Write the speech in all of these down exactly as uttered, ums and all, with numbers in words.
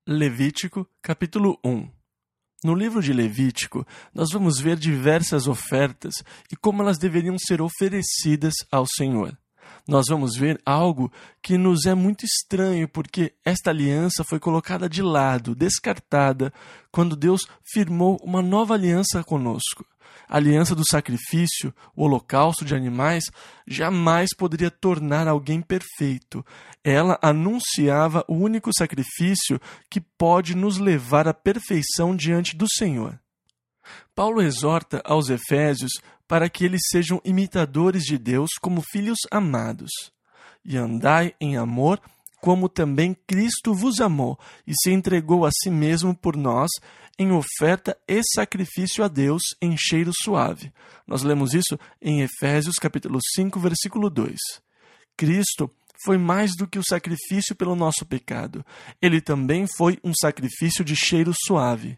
Levítico, capítulo um. No livro de Levítico, nós vamos ver diversas ofertas e como elas deveriam ser oferecidas ao Senhor. Nós vamos ver algo que nos é muito estranho, porque esta aliança foi colocada de lado, descartada, quando Deus firmou uma nova aliança conosco. A aliança do sacrifício, o holocausto de animais, jamais poderia tornar alguém perfeito. Ela anunciava o único sacrifício que pode nos levar à perfeição diante do Senhor. Paulo exorta aos Efésios para que eles sejam imitadores de Deus como filhos amados. E andai em amor, como também Cristo vos amou e se entregou a si mesmo por nós, em oferta e sacrifício a Deus em cheiro suave. Nós lemos isso em Efésios capítulo cinco, versículo dois. Cristo foi mais do que o sacrifício pelo nosso pecado. Ele também foi um sacrifício de cheiro suave.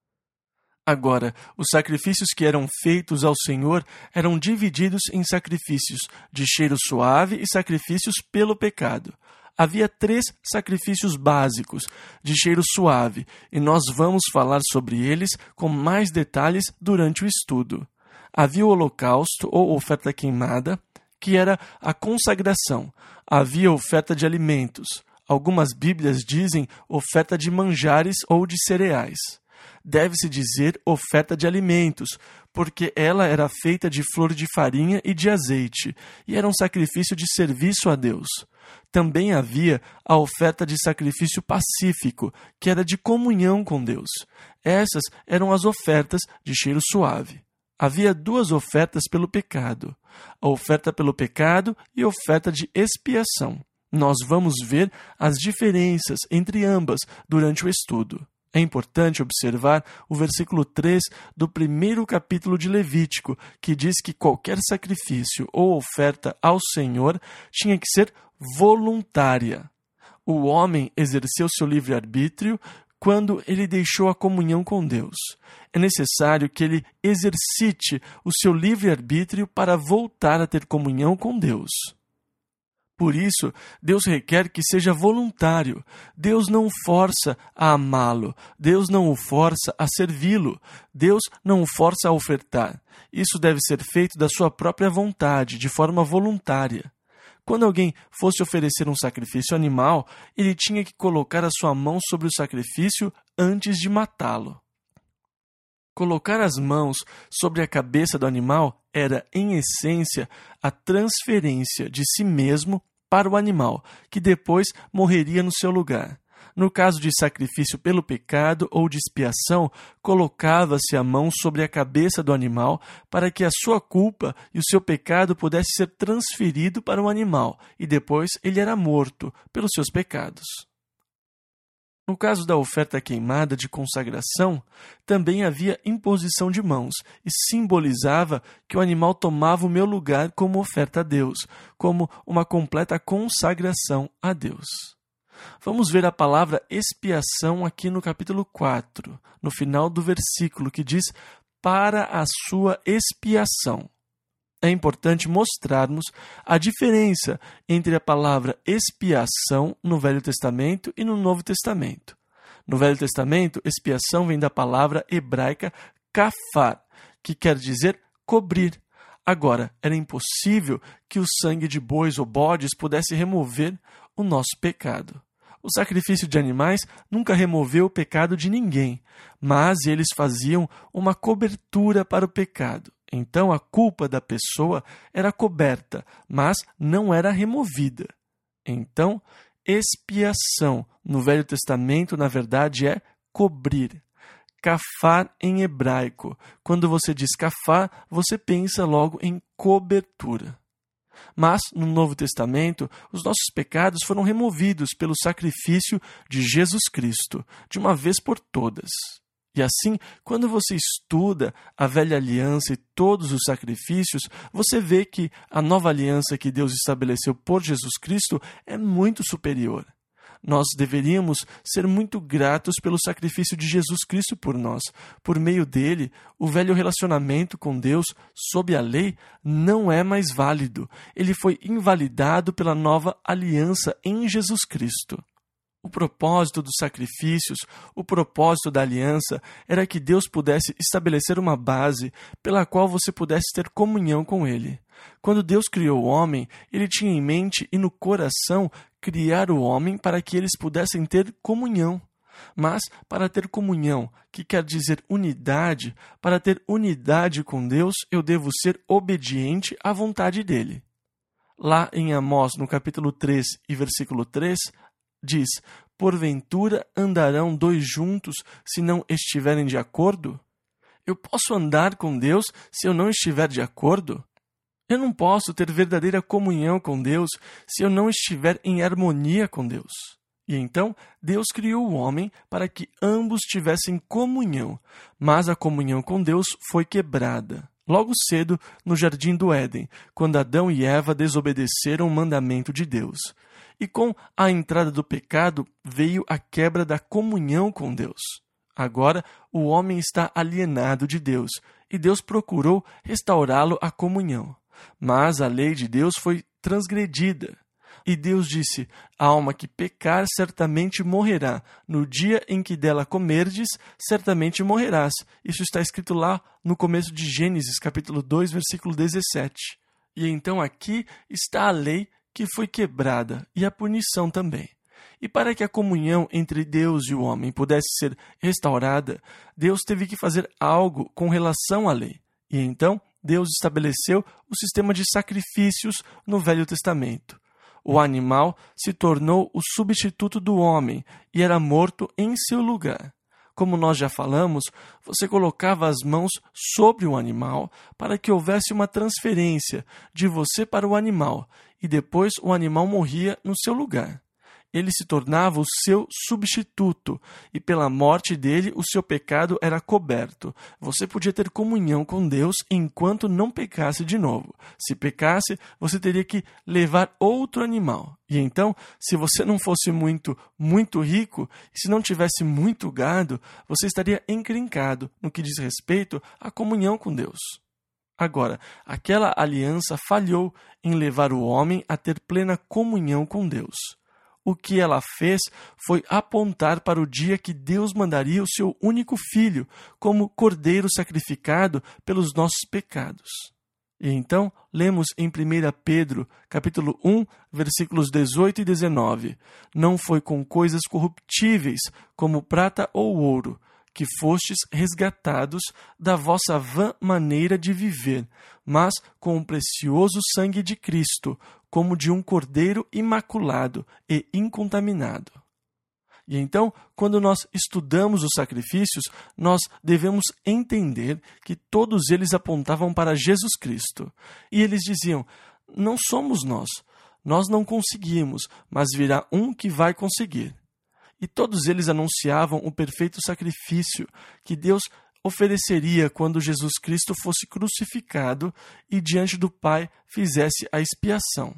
Agora, os sacrifícios que eram feitos ao Senhor eram divididos em sacrifícios de cheiro suave e sacrifícios pelo pecado. Havia três sacrifícios básicos de cheiro suave, e nós vamos falar sobre eles com mais detalhes durante o estudo. Havia o holocausto ou oferta queimada, que era a consagração. Havia a oferta de alimentos. Algumas Bíblias dizem oferta de manjares ou de cereais. Deve-se dizer oferta de alimentos, porque ela era feita de flor de farinha e de azeite, e era um sacrifício de serviço a Deus. Também havia a oferta de sacrifício pacífico, que era de comunhão com Deus. Essas eram as ofertas de cheiro suave. Havia duas ofertas pelo pecado, a oferta pelo pecado e a oferta de expiação. Nós vamos ver as diferenças entre ambas durante o estudo. É importante observar o versículo três do primeiro capítulo de Levítico, que diz que qualquer sacrifício ou oferta ao Senhor tinha que ser voluntária. O homem exerceu seu livre-arbítrio quando ele deixou a comunhão com Deus. É necessário que ele exercite o seu livre-arbítrio para voltar a ter comunhão com Deus. Por isso, Deus requer que seja voluntário. Deus não o força a amá-lo. Deus não o força a servi-lo. Deus não o força a ofertar. Isso deve ser feito da sua própria vontade, de forma voluntária. Quando alguém fosse oferecer um sacrifício animal, ele tinha que colocar a sua mão sobre o sacrifício antes de matá-lo. Colocar as mãos sobre a cabeça do animal era, em essência, a transferência de si mesmo para o animal, que depois morreria no seu lugar. No caso de sacrifício pelo pecado ou de expiação, colocava-se a mão sobre a cabeça do animal para que a sua culpa e o seu pecado pudesse ser transferido para o animal, e depois ele era morto pelos seus pecados. No caso da oferta queimada de consagração, também havia imposição de mãos e simbolizava que o animal tomava o meu lugar como oferta a Deus, como uma completa consagração a Deus. Vamos ver a palavra expiação aqui no capítulo quatro, no final do versículo, que diz para a sua expiação. É importante mostrarmos a diferença entre a palavra expiação no Velho Testamento e no Novo Testamento. No Velho Testamento, expiação vem da palavra hebraica kafar, que quer dizer cobrir. Agora, era impossível que o sangue de bois ou bodes pudesse remover o nosso pecado. O sacrifício de animais nunca removeu o pecado de ninguém, mas eles faziam uma cobertura para o pecado. Então, a culpa da pessoa era coberta, mas não era removida. Então, expiação no Velho Testamento, na verdade, é cobrir. Kafar em hebraico. Quando você diz kafar, você pensa logo em cobertura. Mas, no Novo Testamento, os nossos pecados foram removidos pelo sacrifício de Jesus Cristo, de uma vez por todas. E assim, quando você estuda a velha aliança e todos os sacrifícios, você vê que a nova aliança que Deus estabeleceu por Jesus Cristo é muito superior. Nós deveríamos ser muito gratos pelo sacrifício de Jesus Cristo por nós. Por meio dele, o velho relacionamento com Deus, sob a lei, não é mais válido. Ele foi invalidado pela nova aliança em Jesus Cristo. O propósito dos sacrifícios, o propósito da aliança, era que Deus pudesse estabelecer uma base pela qual você pudesse ter comunhão com Ele. Quando Deus criou o homem, Ele tinha em mente e no coração criar o homem para que eles pudessem ter comunhão. Mas, para ter comunhão, que quer dizer unidade, para ter unidade com Deus, eu devo ser obediente à vontade dEle. Lá em Amós, no capítulo três e versículo três, diz: porventura andarão dois juntos se não estiverem de acordo? Eu posso andar com Deus se eu não estiver de acordo? Eu não posso ter verdadeira comunhão com Deus se eu não estiver em harmonia com Deus. E então, Deus criou o homem para que ambos tivessem comunhão, mas a comunhão com Deus foi quebrada. Logo cedo, no Jardim do Éden, quando Adão e Eva desobedeceram o mandamento de Deus. E com a entrada do pecado, veio a quebra da comunhão com Deus. Agora, o homem está alienado de Deus, e Deus procurou restaurá-lo à comunhão. Mas a lei de Deus foi transgredida. E Deus disse: a alma que pecar certamente morrerá. No dia em que dela comerdes, certamente morrerás. Isso está escrito lá no começo de Gênesis, capítulo dois, versículo dezessete. E então aqui está a lei que foi quebrada e a punição também. E para que a comunhão entre Deus e o homem pudesse ser restaurada, Deus teve que fazer algo com relação à lei. E então Deus estabeleceu o sistema de sacrifícios no Velho Testamento. O animal se tornou o substituto do homem e era morto em seu lugar. Como nós já falamos, você colocava as mãos sobre o animal para que houvesse uma transferência de você para o animal, e depois o animal morria no seu lugar. Ele se tornava o seu substituto, e pela morte dele o seu pecado era coberto. Você podia ter comunhão com Deus enquanto não pecasse de novo. Se pecasse, você teria que levar outro animal. E então, se você não fosse muito, muito rico, e se não tivesse muito gado, você estaria encrencado no que diz respeito à comunhão com Deus. Agora, aquela aliança falhou em levar o homem a ter plena comunhão com Deus. O que ela fez foi apontar para o dia que Deus mandaria o seu único filho como cordeiro sacrificado pelos nossos pecados. E então, lemos em primeira Pedro, capítulo um, versículos dezoito e dezenove. Não foi com coisas corruptíveis, como prata ou ouro, que fostes resgatados da vossa vã maneira de viver, mas com o precioso sangue de Cristo, como de um cordeiro imaculado e incontaminado. E então, quando nós estudamos os sacrifícios, nós devemos entender que todos eles apontavam para Jesus Cristo. E eles diziam: não somos nós, nós não conseguimos, mas virá um que vai conseguir. E todos eles anunciavam o perfeito sacrifício que Deus ofereceria quando Jesus Cristo fosse crucificado e diante do Pai fizesse a expiação.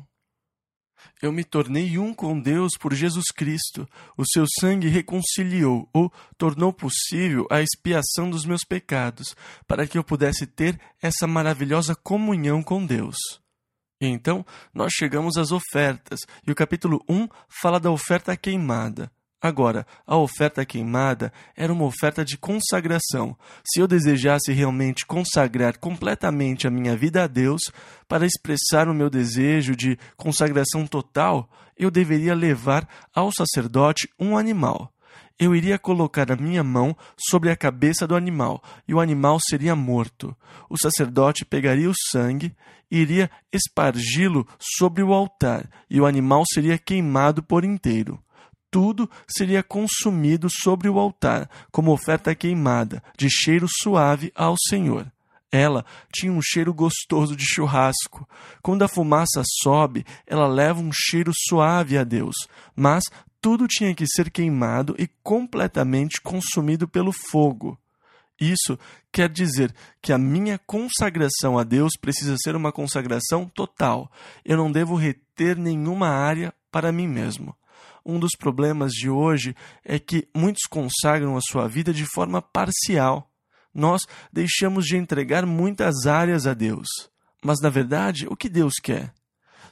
Eu me tornei um com Deus por Jesus Cristo. O seu sangue reconciliou ou tornou possível a expiação dos meus pecados, para que eu pudesse ter essa maravilhosa comunhão com Deus. E então, nós chegamos às ofertas, e o capítulo um fala da oferta queimada. Agora, a oferta queimada era uma oferta de consagração. Se eu desejasse realmente consagrar completamente a minha vida a Deus, para expressar o meu desejo de consagração total, eu deveria levar ao sacerdote um animal. Eu iria colocar a minha mão sobre a cabeça do animal, e o animal seria morto. O sacerdote pegaria o sangue e iria espargi-lo sobre o altar, e o animal seria queimado por inteiro. Tudo seria consumido sobre o altar, como oferta queimada, de cheiro suave ao Senhor. Ela tinha um cheiro gostoso de churrasco. Quando a fumaça sobe, ela leva um cheiro suave a Deus. Mas tudo tinha que ser queimado e completamente consumido pelo fogo. Isso quer dizer que a minha consagração a Deus precisa ser uma consagração total. Eu não devo reter nenhuma área para mim mesmo. Um dos problemas de hoje é que muitos consagram a sua vida de forma parcial. Nós deixamos de entregar muitas áreas a Deus. Mas, na verdade, o que Deus quer?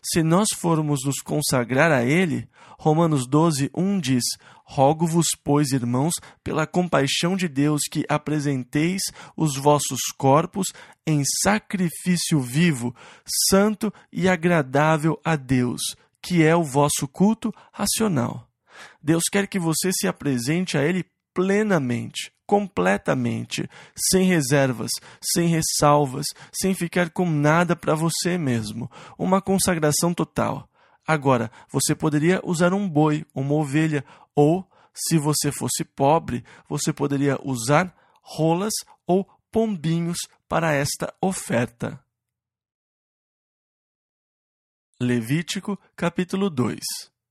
se nós formos nos consagrar a Ele, Romanos doze, um diz: rogo-vos, pois, irmãos, pela compaixão de Deus, que apresenteis os vossos corpos em sacrifício vivo, santo e agradável a Deus, que é o vosso culto racional. Deus quer que você se apresente a Ele plenamente, completamente, sem reservas, sem ressalvas, sem ficar com nada para você mesmo. Uma consagração total. Agora, você poderia usar um boi, uma ovelha, ou, se você fosse pobre, você poderia usar rolas ou pombinhos para esta oferta. Levítico, capítulo dois.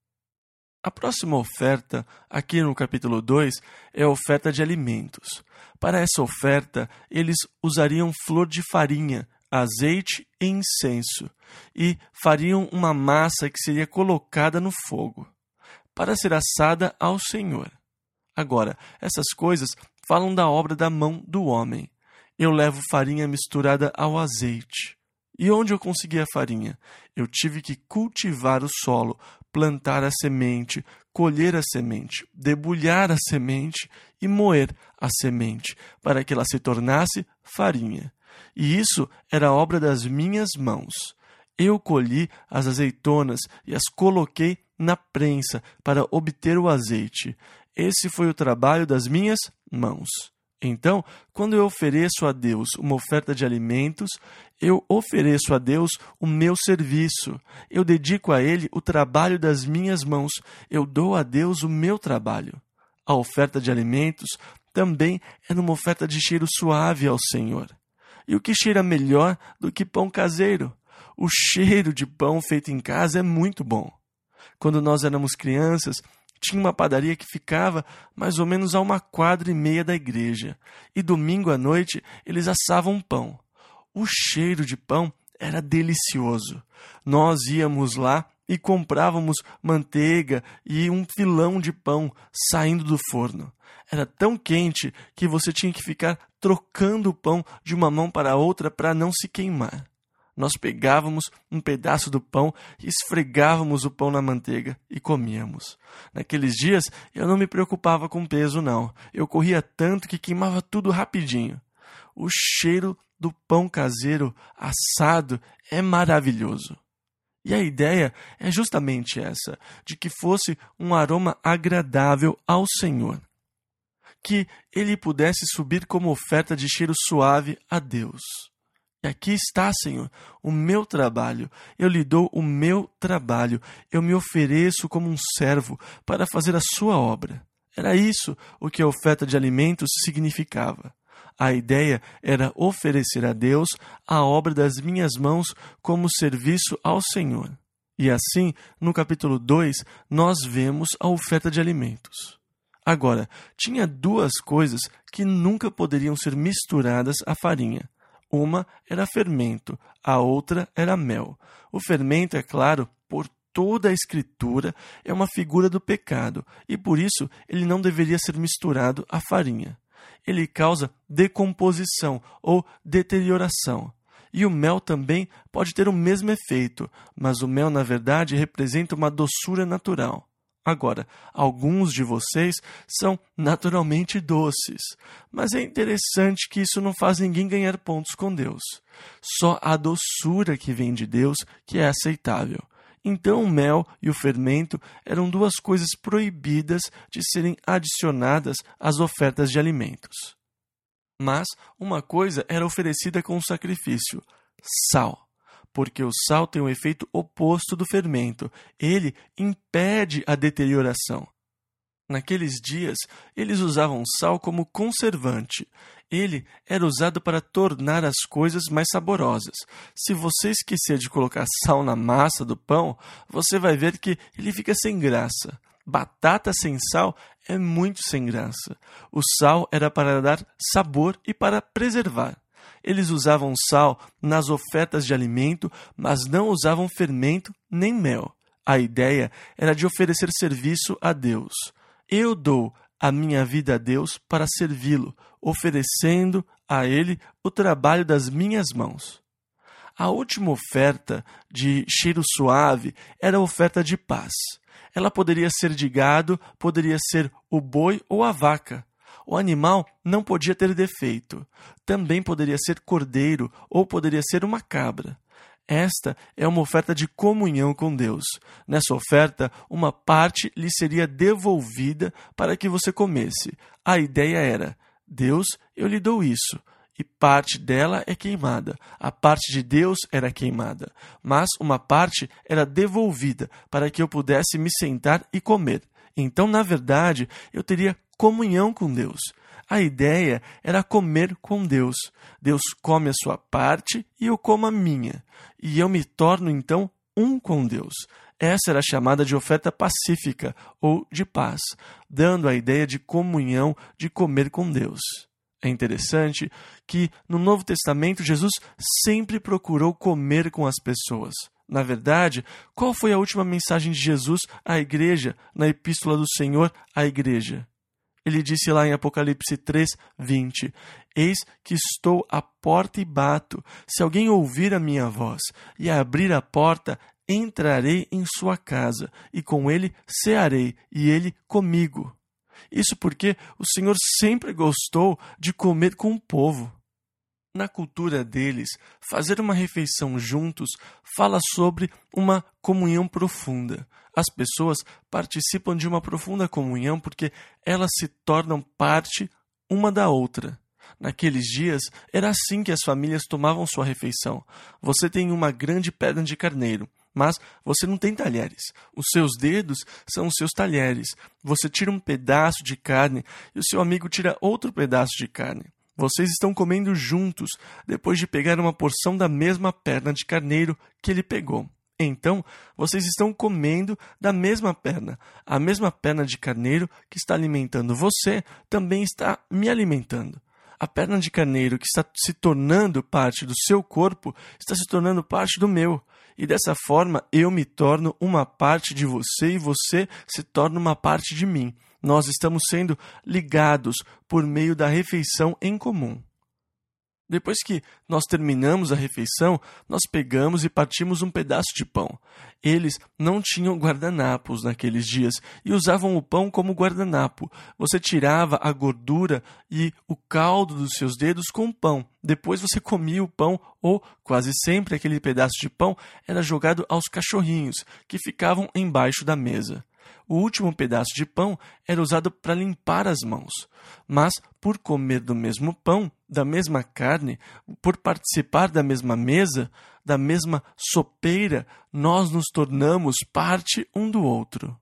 A próxima oferta, aqui no capítulo dois, é a oferta de alimentos. Para essa oferta, eles usariam flor de farinha, azeite e incenso, e fariam uma massa que seria colocada no fogo, para ser assada ao Senhor. Agora, essas coisas falam da obra da mão do homem. Eu levo farinha misturada ao azeite. E onde eu consegui a farinha? Eu tive que cultivar o solo, plantar a semente, colher a semente, debulhar a semente e moer a semente, para que ela se tornasse farinha. E isso era obra das minhas mãos. Eu colhi as azeitonas e as coloquei na prensa para obter o azeite. Esse foi o trabalho das minhas mãos. Então, quando eu ofereço a Deus uma oferta de alimentos, eu ofereço a Deus o meu serviço. Eu dedico a Ele o trabalho das minhas mãos. Eu dou a Deus o meu trabalho. A oferta de alimentos também é uma oferta de cheiro suave ao Senhor. E o que cheira melhor do que pão caseiro? O cheiro de pão feito em casa é muito bom. Quando nós éramos crianças, tinha uma padaria que ficava mais ou menos a uma quadra e meia da igreja. E domingo à noite eles assavam pão. O cheiro de pão era delicioso. Nós íamos lá e comprávamos manteiga e um filão de pão saindo do forno. Era tão quente que você tinha que ficar trocando o pão de uma mão para a outra para não se queimar. Nós pegávamos um pedaço do pão e esfregávamos o pão na manteiga e comíamos. Naqueles dias, eu não me preocupava com peso, não. Eu corria tanto que queimava tudo rapidinho. O cheiro do pão caseiro assado é maravilhoso. E a ideia é justamente essa, de que fosse um aroma agradável ao Senhor. Que ele pudesse subir como oferta de cheiro suave a Deus. E aqui está, Senhor, o meu trabalho. Eu lhe dou o meu trabalho. Eu me ofereço como um servo para fazer a sua obra. Era isso o que a oferta de alimentos significava. A ideia era oferecer a Deus a obra das minhas mãos como serviço ao Senhor. E assim, no capítulo dois, nós vemos a oferta de alimentos. Agora, tinha duas coisas que nunca poderiam ser misturadas à farinha. Uma era fermento, a outra era mel. O fermento, é claro, por toda a Escritura, é uma figura do pecado, e por isso ele não deveria ser misturado à farinha. Ele causa decomposição ou deterioração. E o mel também pode ter o mesmo efeito, mas o mel, na verdade, representa uma doçura natural. Agora, alguns de vocês são naturalmente doces, mas é interessante que isso não faz ninguém ganhar pontos com Deus. Só a doçura que vem de Deus que é aceitável. Então o mel e o fermento eram duas coisas proibidas de serem adicionadas às ofertas de alimentos. Mas uma coisa era oferecida com sacrifício: sal. Porque o sal tem um efeito oposto do fermento. Ele impede a deterioração. Naqueles dias, eles usavam sal como conservante. Ele era usado para tornar as coisas mais saborosas. Se você esquecer de colocar sal na massa do pão, você vai ver que ele fica sem graça. Batata sem sal é muito sem graça. O sal era para dar sabor e para preservar. Eles usavam sal nas ofertas de alimento, mas não usavam fermento nem mel. A ideia era de oferecer serviço a Deus. Eu dou a minha vida a Deus para servi-lo, oferecendo a Ele o trabalho das minhas mãos. A última oferta de cheiro suave era a oferta de paz. Ela poderia ser de gado, poderia ser o boi ou a vaca. O animal não podia ter defeito. Também poderia ser cordeiro ou poderia ser uma cabra. Esta é uma oferta de comunhão com Deus. Nessa oferta, uma parte lhe seria devolvida para que você comesse. A ideia era: Deus, eu lhe dou isso. E parte dela é queimada. A parte de Deus era queimada. Mas uma parte era devolvida para que eu pudesse me sentar e comer. Então, na verdade, eu teria comunhão com Deus. A ideia era comer com Deus. Deus come a sua parte e eu como a minha. E eu me torno, então, um com Deus. Essa era chamada de oferta pacífica ou de paz, dando a ideia de comunhão, de comer com Deus. É interessante que, no Novo Testamento, Jesus sempre procurou comer com as pessoas. Na verdade, qual foi a última mensagem de Jesus à igreja, na Epístola do Senhor à igreja? Ele disse lá em Apocalipse três, vinte, Eis que estou à porta e bato. Se alguém ouvir a minha voz e abrir a porta, entrarei em sua casa, e com ele cearei, e ele comigo. Isso porque o Senhor sempre gostou de comer com o povo. Na cultura deles, fazer uma refeição juntos fala sobre uma comunhão profunda. As pessoas participam de uma profunda comunhão porque elas se tornam parte uma da outra. Naqueles dias, era assim que as famílias tomavam sua refeição. Você tem uma grande perna de carneiro, mas você não tem talheres. Os seus dedos são os seus talheres. Você tira um pedaço de carne e o seu amigo tira outro pedaço de carne. Vocês estão comendo juntos, depois de pegar uma porção da mesma perna de carneiro que ele pegou. Então, vocês estão comendo da mesma perna. A mesma perna de carneiro que está alimentando você também está me alimentando. A perna de carneiro que está se tornando parte do seu corpo está se tornando parte do meu. E dessa forma, eu me torno uma parte de você e você se torna uma parte de mim. Nós estamos sendo ligados por meio da refeição em comum. Depois que nós terminamos a refeição, nós pegamos e partimos um pedaço de pão. Eles não tinham guardanapos naqueles dias e usavam o pão como guardanapo. Você tirava a gordura e o caldo dos seus dedos com o pão. Depois você comia o pão ou, quase sempre, aquele pedaço de pão era jogado aos cachorrinhos, que ficavam embaixo da mesa. O último pedaço de pão era usado para limpar as mãos. Mas, por comer do mesmo pão, da mesma carne, por participar da mesma mesa, da mesma sopeira, nós nos tornamos parte um do outro.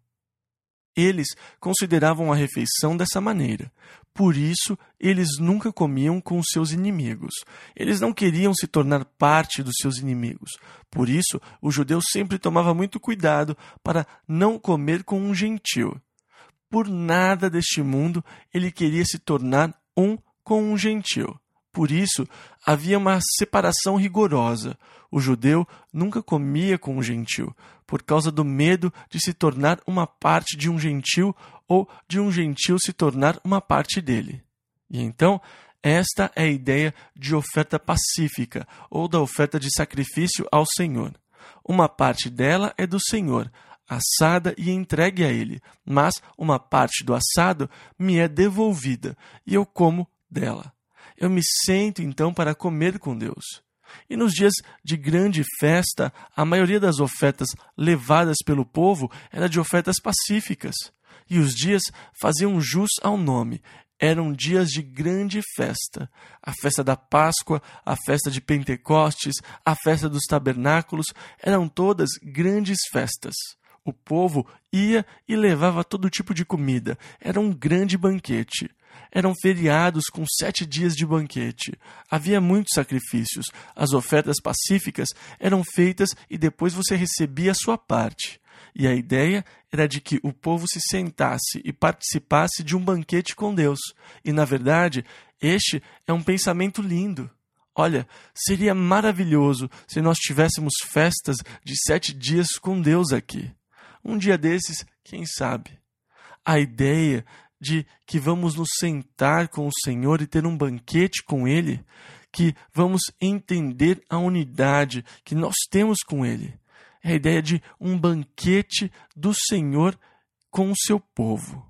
Eles consideravam a refeição dessa maneira. Por isso, eles nunca comiam com os seus inimigos. Eles não queriam se tornar parte dos seus inimigos. Por isso, o judeu sempre tomava muito cuidado para não comer com um gentil. Por nada deste mundo ele queria se tornar um com um gentil. Por isso, havia uma separação rigorosa. O judeu nunca comia com um gentil, por causa do medo de se tornar uma parte de um gentil ou de um gentil se tornar uma parte dele. E então, esta é a ideia de oferta pacífica, ou da oferta de sacrifício ao Senhor. Uma parte dela é do Senhor, assada e entregue a Ele, mas uma parte do assado me é devolvida, e eu como dela. Eu me sento, então, para comer com Deus. E nos dias de grande festa, a maioria das ofertas levadas pelo povo era de ofertas pacíficas. E os dias faziam jus ao nome. Eram dias de grande festa. A festa da Páscoa, a festa de Pentecostes, a festa dos tabernáculos, eram todas grandes festas. O povo ia e levava todo tipo de comida. Era um grande banquete. Eram feriados com sete dias de banquete. Havia muitos sacrifícios. As ofertas pacíficas eram feitas e depois você recebia a sua parte. E a ideia era de que o povo se sentasse e participasse de um banquete com Deus. E, na verdade, este é um pensamento lindo. Olha, seria maravilhoso se nós tivéssemos festas de sete dias com Deus aqui. Um dia desses, quem sabe? A ideia de que vamos nos sentar com o Senhor e ter um banquete com Ele, que vamos entender a unidade que nós temos com Ele. É a ideia de um banquete do Senhor com o seu povo.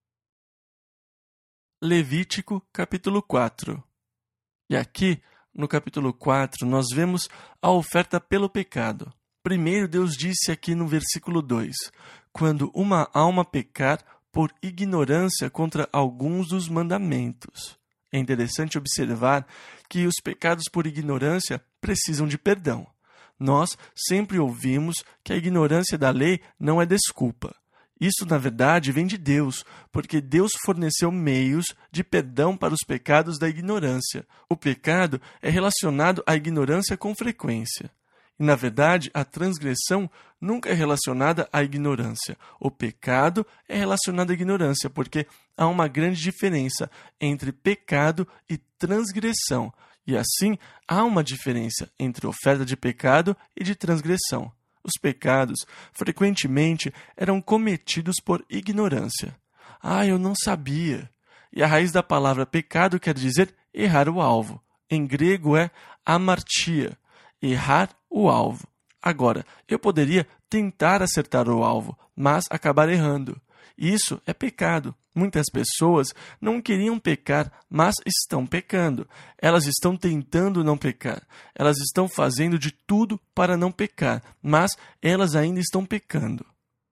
Levítico, capítulo quatro. E aqui, no capítulo quatro, nós vemos a oferta pelo pecado. Primeiro, Deus disse aqui no versículo dois, quando uma alma pecar por ignorância contra alguns dos mandamentos. É interessante observar que os pecados por ignorância precisam de perdão. Nós sempre ouvimos que a ignorância da lei não é desculpa. Isso, na verdade, vem de Deus, porque Deus forneceu meios de perdão para os pecados da ignorância. O pecado é relacionado à ignorância com frequência. E, na verdade, a transgressão nunca é relacionada à ignorância. O pecado é relacionado à ignorância, porque há uma grande diferença entre pecado e transgressão. E, assim, há uma diferença entre oferta de pecado e de transgressão. Os pecados, frequentemente, eram cometidos por ignorância. Ah, eu não sabia. E a raiz da palavra pecado quer dizer errar o alvo. Em grego é amartia, errar o alvo. Agora, eu poderia tentar acertar o alvo, mas acabar errando. Isso é pecado. Muitas pessoas não queriam pecar, mas estão pecando. Elas estão tentando não pecar. Elas estão fazendo de tudo para não pecar, mas elas ainda estão pecando.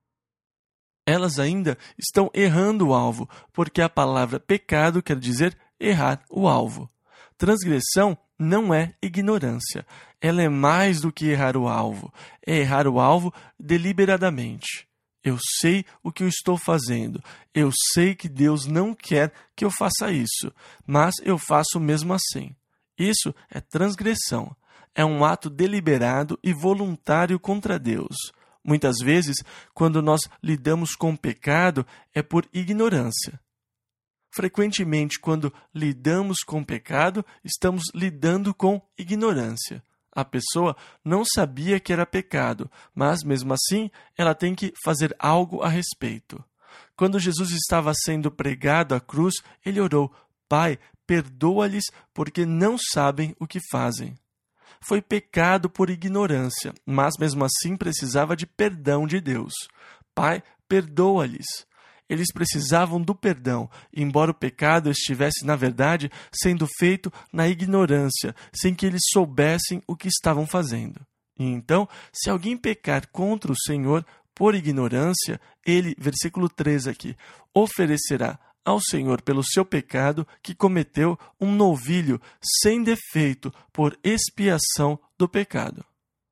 Elas ainda estão errando o alvo, porque a palavra pecado quer dizer errar o alvo. Transgressão não é ignorância. Ela é mais do que errar o alvo. É errar o alvo deliberadamente. Eu sei o que eu estou fazendo. Eu sei que Deus não quer que eu faça isso, mas eu faço mesmo assim. Isso é transgressão. É um ato deliberado e voluntário contra Deus. Muitas vezes, quando nós lidamos com o pecado, é por ignorância. Frequentemente, quando lidamos com o pecado, estamos lidando com ignorância. A pessoa não sabia que era pecado, mas, mesmo assim, ela tem que fazer algo a respeito. Quando Jesus estava sendo pregado à cruz, ele orou, Pai, perdoa-lhes porque não sabem o que fazem. Foi pecado por ignorância, mas, mesmo assim, precisava de perdão de Deus. Pai, perdoa-lhes. Eles precisavam do perdão, embora o pecado estivesse, na verdade, sendo feito na ignorância, sem que eles soubessem o que estavam fazendo. E então, se alguém pecar contra o Senhor por ignorância, ele, versículo três aqui, oferecerá ao Senhor pelo seu pecado que cometeu um novilho sem defeito por expiação do pecado.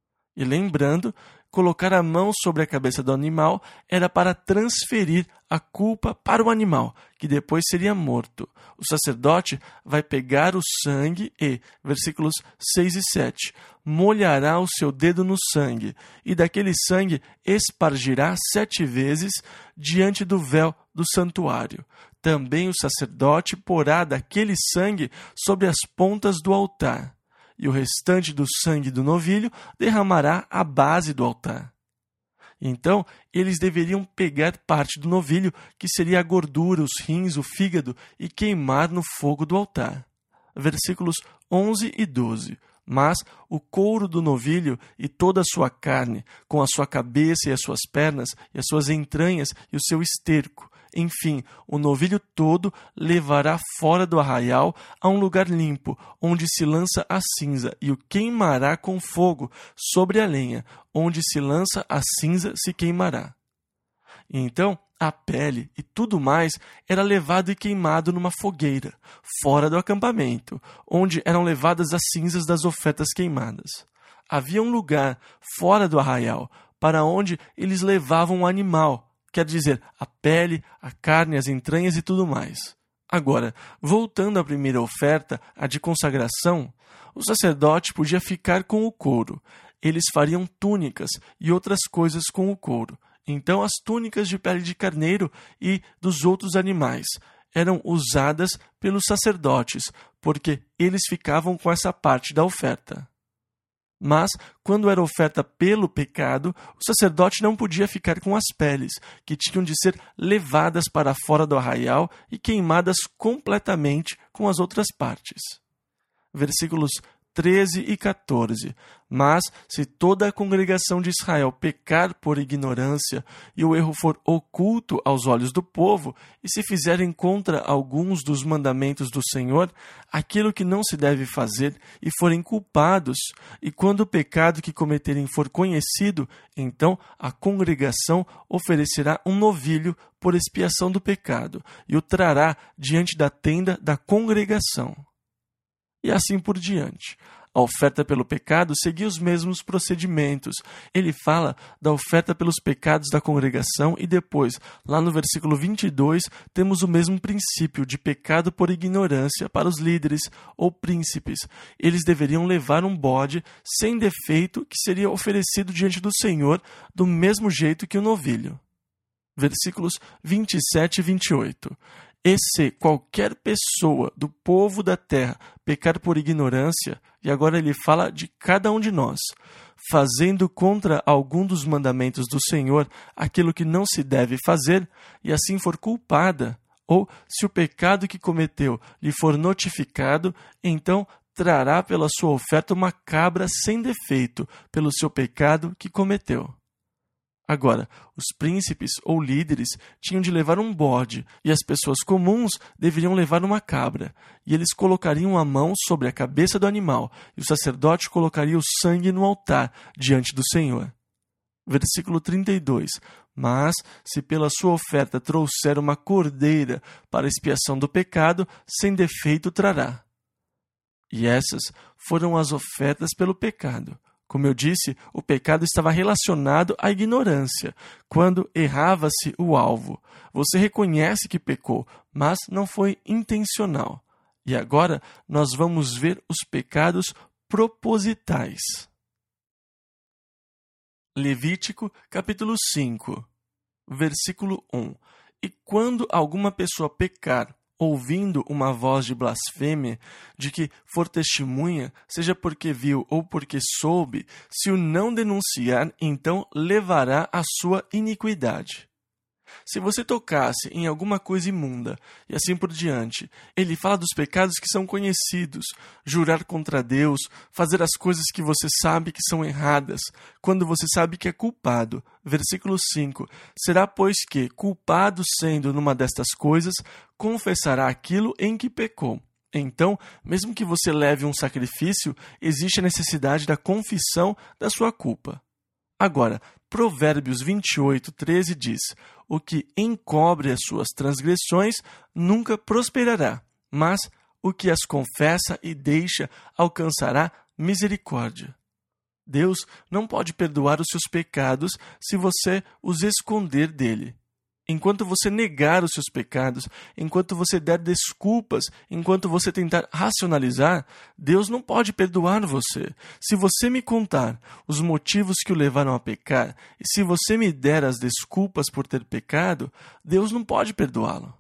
E lembrando, colocar a mão sobre a cabeça do animal era para transferir a culpa para o animal, que depois seria morto. O sacerdote vai pegar o sangue e, versículos seis e sete, molhará o seu dedo no sangue, e daquele sangue espargirá sete vezes diante do véu do santuário. Também o sacerdote porá daquele sangue sobre as pontas do altar. E o restante do sangue do novilho derramará à base do altar. Então, eles deveriam pegar parte do novilho, que seria a gordura, os rins, o fígado, e queimar no fogo do altar. Versículos onze e doze. Mas o couro do novilho e toda a sua carne, com a sua cabeça e as suas pernas, e as suas entranhas e o seu esterco, enfim, o novilho todo levará fora do arraial a um lugar limpo, onde se lança a cinza, e o queimará com fogo sobre a lenha, onde se lança a cinza se queimará. E então, a pele e tudo mais era levado e queimado numa fogueira, fora do acampamento, onde eram levadas as cinzas das ofertas queimadas. Havia um lugar, fora do arraial, para onde eles levavam o animal, quer dizer, a pele, a carne, as entranhas e tudo mais. Agora, voltando à primeira oferta, a de consagração, o sacerdote podia ficar com o couro. Eles fariam túnicas e outras coisas com o couro. Então, as túnicas de pele de carneiro e dos outros animais eram usadas pelos sacerdotes, porque eles ficavam com essa parte da oferta. Mas, quando era oferta pelo pecado, o sacerdote não podia ficar com as peles, que tinham de ser levadas para fora do arraial e queimadas completamente com as outras partes. Versículos treze e quatorze. Mas, se toda a congregação de Israel pecar por ignorância, e o erro for oculto aos olhos do povo, e se fizerem contra alguns dos mandamentos do Senhor, aquilo que não se deve fazer, e forem culpados, e quando o pecado que cometerem for conhecido, então a congregação oferecerá um novilho por expiação do pecado, e o trará diante da tenda da congregação. E assim por diante. A oferta pelo pecado seguia os mesmos procedimentos. Ele fala da oferta pelos pecados da congregação e depois, lá no versículo vinte e dois, temos o mesmo princípio de pecado por ignorância para os líderes ou príncipes. Eles deveriam levar um bode sem defeito que seria oferecido diante do Senhor do mesmo jeito que o novilho. Versículos vinte e sete e vinte e oito. E se qualquer pessoa do povo da terra pecar por ignorância, e agora ele fala de cada um de nós, fazendo contra algum dos mandamentos do Senhor aquilo que não se deve fazer, e assim for culpada, ou se o pecado que cometeu lhe for notificado, então trará pela sua oferta uma cabra sem defeito pelo seu pecado que cometeu. Agora, os príncipes ou líderes tinham de levar um bode, e as pessoas comuns deveriam levar uma cabra, e eles colocariam a mão sobre a cabeça do animal, e o sacerdote colocaria o sangue no altar diante do Senhor. Versículo trinta e dois. Mas, se pela sua oferta trouxer uma cordeira para a expiação do pecado, sem defeito trará. E essas foram as ofertas pelo pecado. Como eu disse, o pecado estava relacionado à ignorância, quando errava-se o alvo. Você reconhece que pecou, mas não foi intencional. E agora nós vamos ver os pecados propositais. Levítico, capítulo cinco, versículo um. E quando alguma pessoa pecar, ouvindo uma voz de blasfêmia, de que for testemunha, seja porque viu ou porque soube, se o não denunciar, então levará a sua iniquidade. Se você tocasse em alguma coisa imunda, e assim por diante, ele fala dos pecados que são conhecidos, jurar contra Deus, fazer as coisas que você sabe que são erradas, quando você sabe que é culpado. Versículo cinco. Será, pois que, culpado sendo numa destas coisas, confessará aquilo em que pecou. Então, mesmo que você leve um sacrifício, existe a necessidade da confissão da sua culpa. Agora, Provérbios vinte e oito, treze diz: o que encobre as suas transgressões nunca prosperará, mas o que as confessa e deixa alcançará misericórdia. Deus não pode perdoar os seus pecados se você os esconder dele. Enquanto você negar os seus pecados, enquanto você der desculpas, enquanto você tentar racionalizar, Deus não pode perdoar você. Se você me contar os motivos que o levaram a pecar, e se você me der as desculpas por ter pecado, Deus não pode perdoá-lo.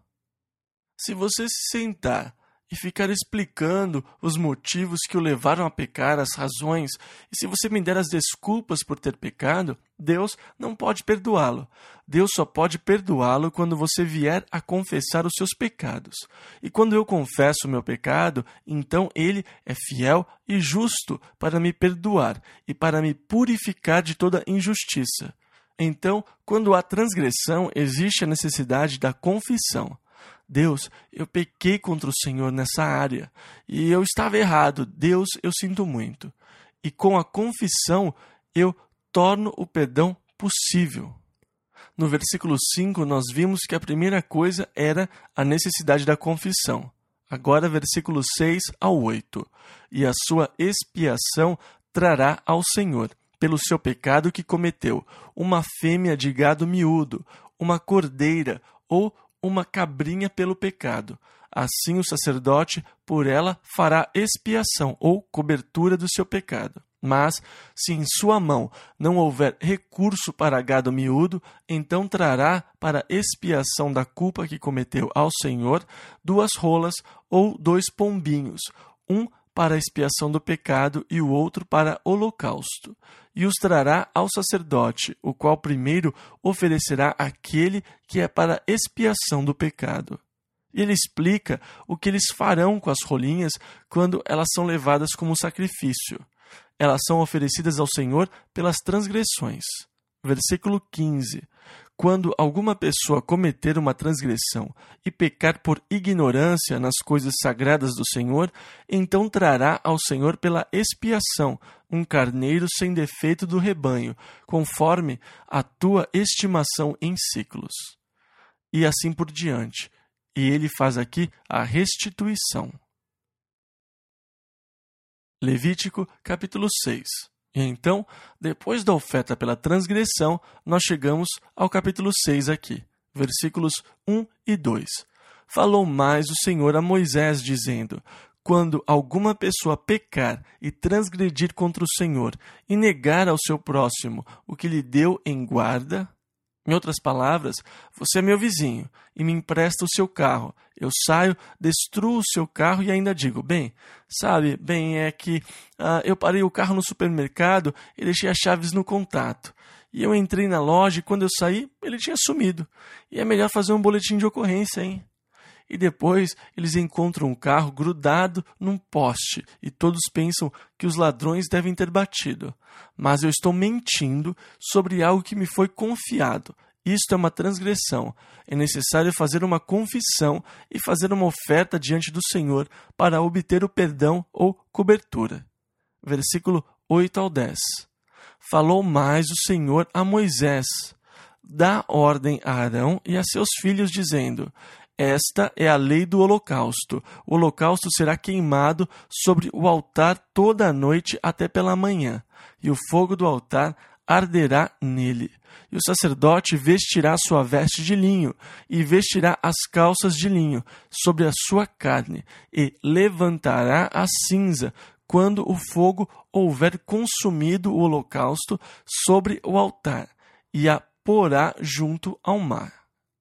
Se você se sentar e ficar explicando os motivos que o levaram a pecar, as razões, e se você me der as desculpas por ter pecado, Deus não pode perdoá-lo. Deus só pode perdoá-lo quando você vier a confessar os seus pecados. E quando eu confesso o meu pecado, então Ele é fiel e justo para me perdoar e para me purificar de toda injustiça. Então, quando há transgressão, existe a necessidade da confissão. Deus, eu pequei contra o Senhor nessa área, e eu estava errado. Deus, eu sinto muito. E com a confissão, eu torno o perdão possível. No versículo cinco, nós vimos que a primeira coisa era a necessidade da confissão. Agora, versículo seis ao oito. E a sua expiação trará ao Senhor, pelo seu pecado que cometeu, uma fêmea de gado miúdo, uma cordeira ou uma cabrinha pelo pecado. Assim o sacerdote por ela fará expiação ou cobertura do seu pecado. Mas, se em sua mão não houver recurso para gado miúdo, então trará para expiação da culpa que cometeu ao Senhor duas rolas ou dois pombinhos, um para a expiação do pecado e o outro para holocausto. E os trará ao sacerdote, o qual primeiro oferecerá aquele que é para expiação do pecado. E ele explica o que eles farão com as rolinhas quando elas são levadas como sacrifício. Elas são oferecidas ao Senhor pelas transgressões. Versículo quinze. Quando alguma pessoa cometer uma transgressão e pecar por ignorância nas coisas sagradas do Senhor, então trará ao Senhor pela expiação um carneiro sem defeito do rebanho, conforme a tua estimação em ciclos. E assim por diante. E ele faz aqui a restituição. Levítico, capítulo seis. E então, depois da oferta pela transgressão, nós chegamos ao capítulo seis aqui, versículos um e dois. Falou mais o Senhor a Moisés, dizendo: quando alguma pessoa pecar e transgredir contra o Senhor e negar ao seu próximo o que lhe deu em guarda, em outras palavras, você é meu vizinho e me empresta o seu carro. Eu saio, destruo o seu carro e ainda digo, bem, sabe, bem, é que uh, eu parei o carro no supermercado e deixei as chaves no contato. E eu entrei na loja e quando eu saí, ele tinha sumido. E é melhor fazer um boletim de ocorrência, hein? E depois eles encontram um carro grudado num poste e todos pensam que os ladrões devem ter batido. Mas eu estou mentindo sobre algo que me foi confiado. Isto é uma transgressão. É necessário fazer uma confissão e fazer uma oferta diante do Senhor para obter o perdão ou cobertura. Versículo oito ao dez. Falou mais o Senhor a Moisés: dá ordem a Arão e a seus filhos, dizendo: esta é a lei do holocausto. O holocausto será queimado sobre o altar toda a noite até pela manhã, e o fogo do altar arderá nele. E o sacerdote vestirá sua veste de linho, e vestirá as calças de linho sobre a sua carne, e levantará a cinza quando o fogo houver consumido o holocausto sobre o altar, e a porá junto ao mar.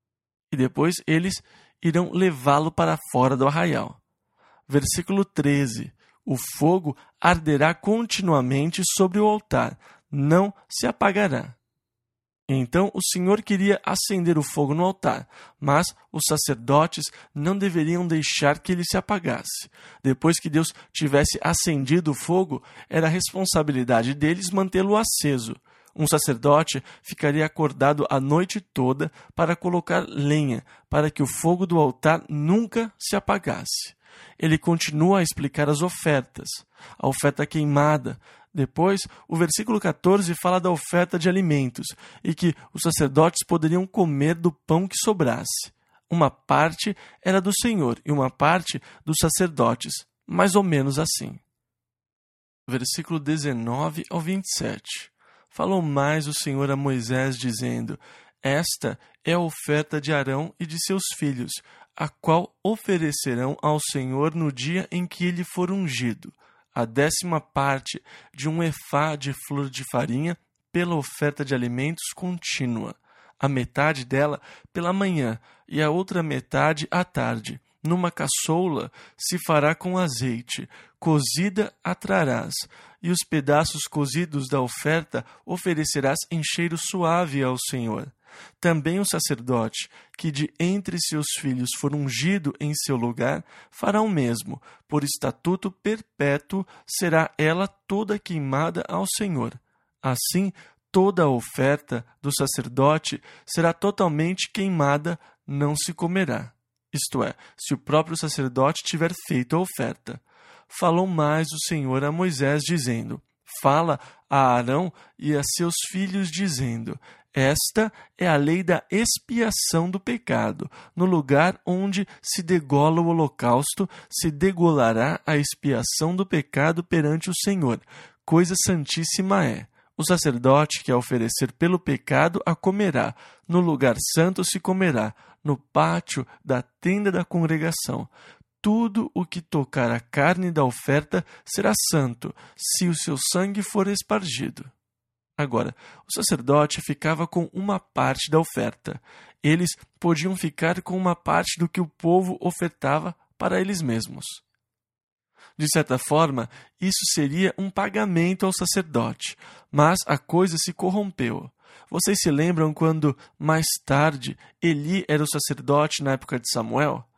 E depois eles irão levá-lo para fora do arraial. Versículo treze. O fogo arderá continuamente sobre o altar, não se apagará. Então o Senhor queria acender o fogo no altar, mas os sacerdotes não deveriam deixar que ele se apagasse. Depois que Deus tivesse acendido o fogo, era responsabilidade deles mantê-lo aceso. Um sacerdote ficaria acordado a noite toda para colocar lenha, para que o fogo do altar nunca se apagasse. Ele continua a explicar as ofertas. A oferta queimada. Depois, o versículo catorze fala da oferta de alimentos, e que os sacerdotes poderiam comer do pão que sobrasse. Uma parte era do Senhor e uma parte dos sacerdotes, mais ou menos assim. Versículo dezenove ao vinte e sete. Falou mais o Senhor a Moisés, dizendo: esta é a oferta de Arão e de seus filhos, a qual oferecerão ao Senhor no dia em que ele for ungido, a décima parte de um efá de flor de farinha pela oferta de alimentos contínua, a metade dela pela manhã e a outra metade à tarde. Numa caçoula se fará com azeite, cozida a trarás, e os pedaços cozidos da oferta oferecerás em cheiro suave ao Senhor. Também o sacerdote, que de entre seus filhos for ungido em seu lugar, fará o mesmo. Por estatuto perpétuo será ela toda queimada ao Senhor. Assim, toda a oferta do sacerdote será totalmente queimada, não se comerá. Isto é, se o próprio sacerdote tiver feito a oferta. Falou mais o Senhor a Moisés, dizendo: fala a Arão e a seus filhos, dizendo: esta é a lei da expiação do pecado. No lugar onde se degola o holocausto, se degolará a expiação do pecado perante o Senhor. Coisa santíssima é. O sacerdote que a oferecer pelo pecado a comerá. No lugar santo se comerá, no pátio da tenda da congregação. Tudo o que tocar a carne da oferta será santo, se o seu sangue for espargido. Agora, o sacerdote ficava com uma parte da oferta. Eles podiam ficar com uma parte do que o povo ofertava para eles mesmos. De certa forma, isso seria um pagamento ao sacerdote, mas a coisa se corrompeu. Vocês se lembram quando, mais tarde, Eli era o sacerdote na época de Samuel?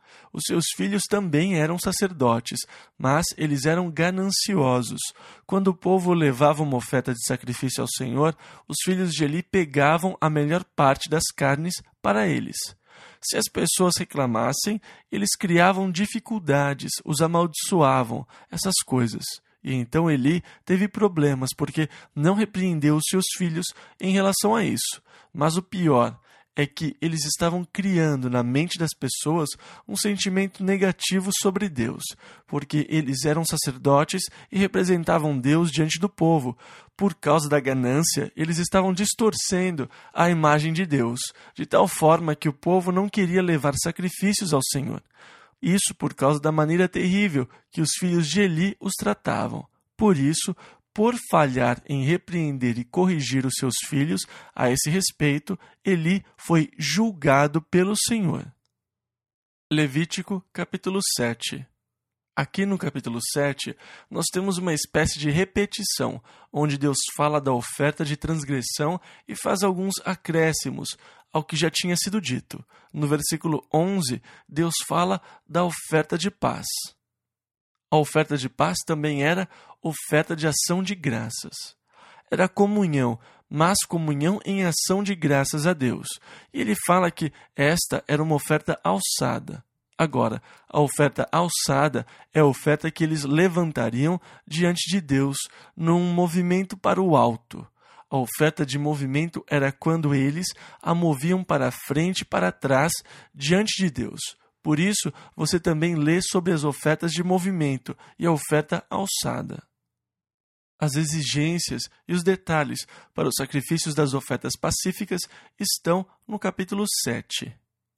Os seus filhos também eram sacerdotes, mas eles eram gananciosos. Quando o povo levava uma oferta de sacrifício ao Senhor, os filhos de Eli pegavam a melhor parte das carnes para eles. Se as pessoas reclamassem, eles criavam dificuldades, os amaldiçoavam, essas coisas. E então Eli teve problemas porque não repreendeu os seus filhos em relação a isso. Mas o pior é que eles estavam criando na mente das pessoas um sentimento negativo sobre Deus, porque eles eram sacerdotes e representavam Deus diante do povo. Por causa da ganância, eles estavam distorcendo a imagem de Deus, de tal forma que o povo não queria levar sacrifícios ao Senhor. Isso por causa da maneira terrível que os filhos de Eli os tratavam. Por isso, por falhar em repreender e corrigir os seus filhos a esse respeito, Eli foi julgado pelo Senhor. Levítico, capítulo sete. Aqui no capítulo sete, nós temos uma espécie de repetição, onde Deus fala da oferta de transgressão e faz alguns acréscimos ao que já tinha sido dito. No versículo onze, Deus fala da oferta de paz. A oferta de paz também era oferta de ação de graças. Era comunhão, mas comunhão em ação de graças a Deus. E ele fala que esta era uma oferta alçada. Agora, a oferta alçada é a oferta que eles levantariam diante de Deus num movimento para o alto. A oferta de movimento era quando eles a moviam para frente e para trás diante de Deus. Por isso, você também lê sobre as ofertas de movimento e a oferta alçada. As exigências e os detalhes para os sacrifícios das ofertas pacíficas estão no capítulo sete.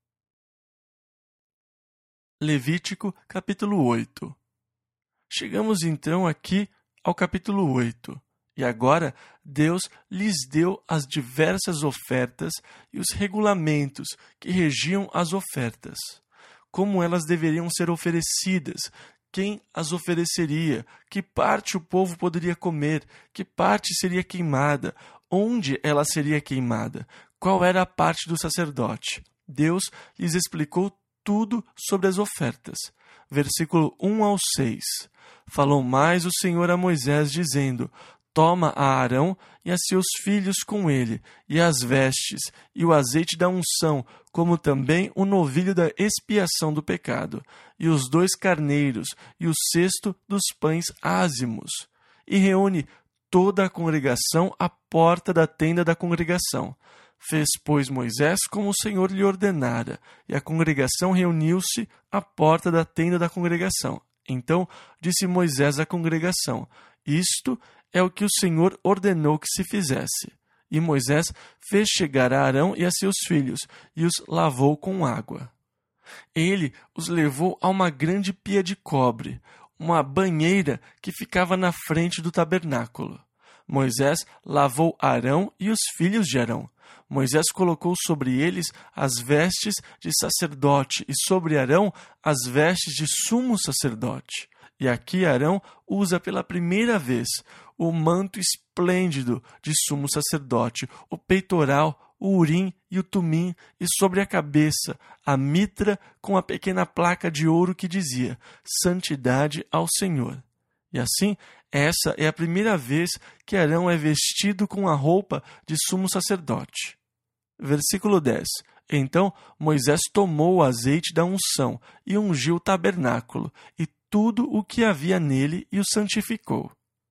Levítico, capítulo oito. Chegamos então aqui ao capítulo oito. E agora Deus lhes deu as diversas ofertas e os regulamentos que regiam as ofertas. Como elas deveriam ser oferecidas, quem as ofereceria, que parte o povo poderia comer, que parte seria queimada, onde ela seria queimada, qual era a parte do sacerdote. Deus lhes explicou tudo sobre as ofertas. Versículo um ao seis. Falou mais o Senhor a Moisés, dizendo: Toma a Arão e a seus filhos com ele, e as vestes, e o azeite da unção, como também o novilho da expiação do pecado, e os dois carneiros, e o cesto dos pães ázimos. E reúne toda a congregação à porta da tenda da congregação. Fez, pois, Moisés como o Senhor lhe ordenara, e a congregação reuniu-se à porta da tenda da congregação. Então disse Moisés à congregação: Isto é o que o Senhor ordenou que se fizesse. E Moisés fez chegar a Arão e a seus filhos, e os lavou com água. Ele os levou a uma grande pia de cobre, uma banheira que ficava na frente do tabernáculo. Moisés lavou Arão e os filhos de Arão. Moisés colocou sobre eles as vestes de sacerdote e sobre Arão as vestes de sumo sacerdote. E aqui Arão usa pela primeira vez o manto esplêndido de sumo sacerdote, o peitoral, o urim e o tumim, e sobre a cabeça a mitra com a pequena placa de ouro que dizia: Santidade ao Senhor. E assim, essa é a primeira vez que Arão é vestido com a roupa de sumo sacerdote. Versículo dez. Então Moisés tomou o azeite da unção e ungiu o tabernáculo e tudo o que havia nele e o santificou.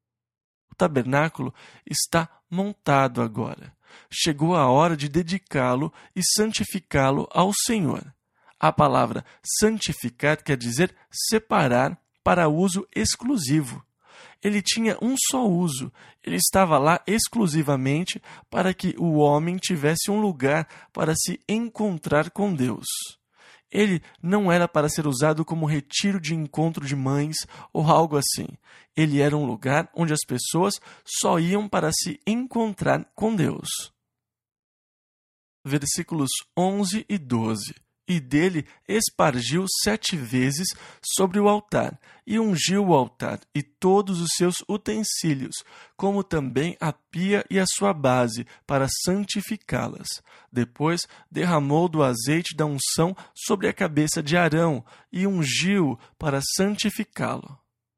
O tabernáculo está montado agora. Chegou a hora de dedicá-lo e santificá-lo ao Senhor. A palavra santificar quer dizer separar para uso exclusivo. Ele tinha um só uso. Ele estava lá exclusivamente para que o homem tivesse um lugar para se encontrar com Deus. Ele não era para ser usado como retiro de encontro de mães ou algo assim. Ele era um lugar onde as pessoas só iam para se encontrar com Deus. Versículos onze e doze. e dele espargiu sete vezes sobre o altar, e ungiu o altar e todos os seus utensílios, como também a pia e a sua base, para santificá-las. Depois derramou do azeite da unção sobre a cabeça de Arão, e ungiu para santificá-lo.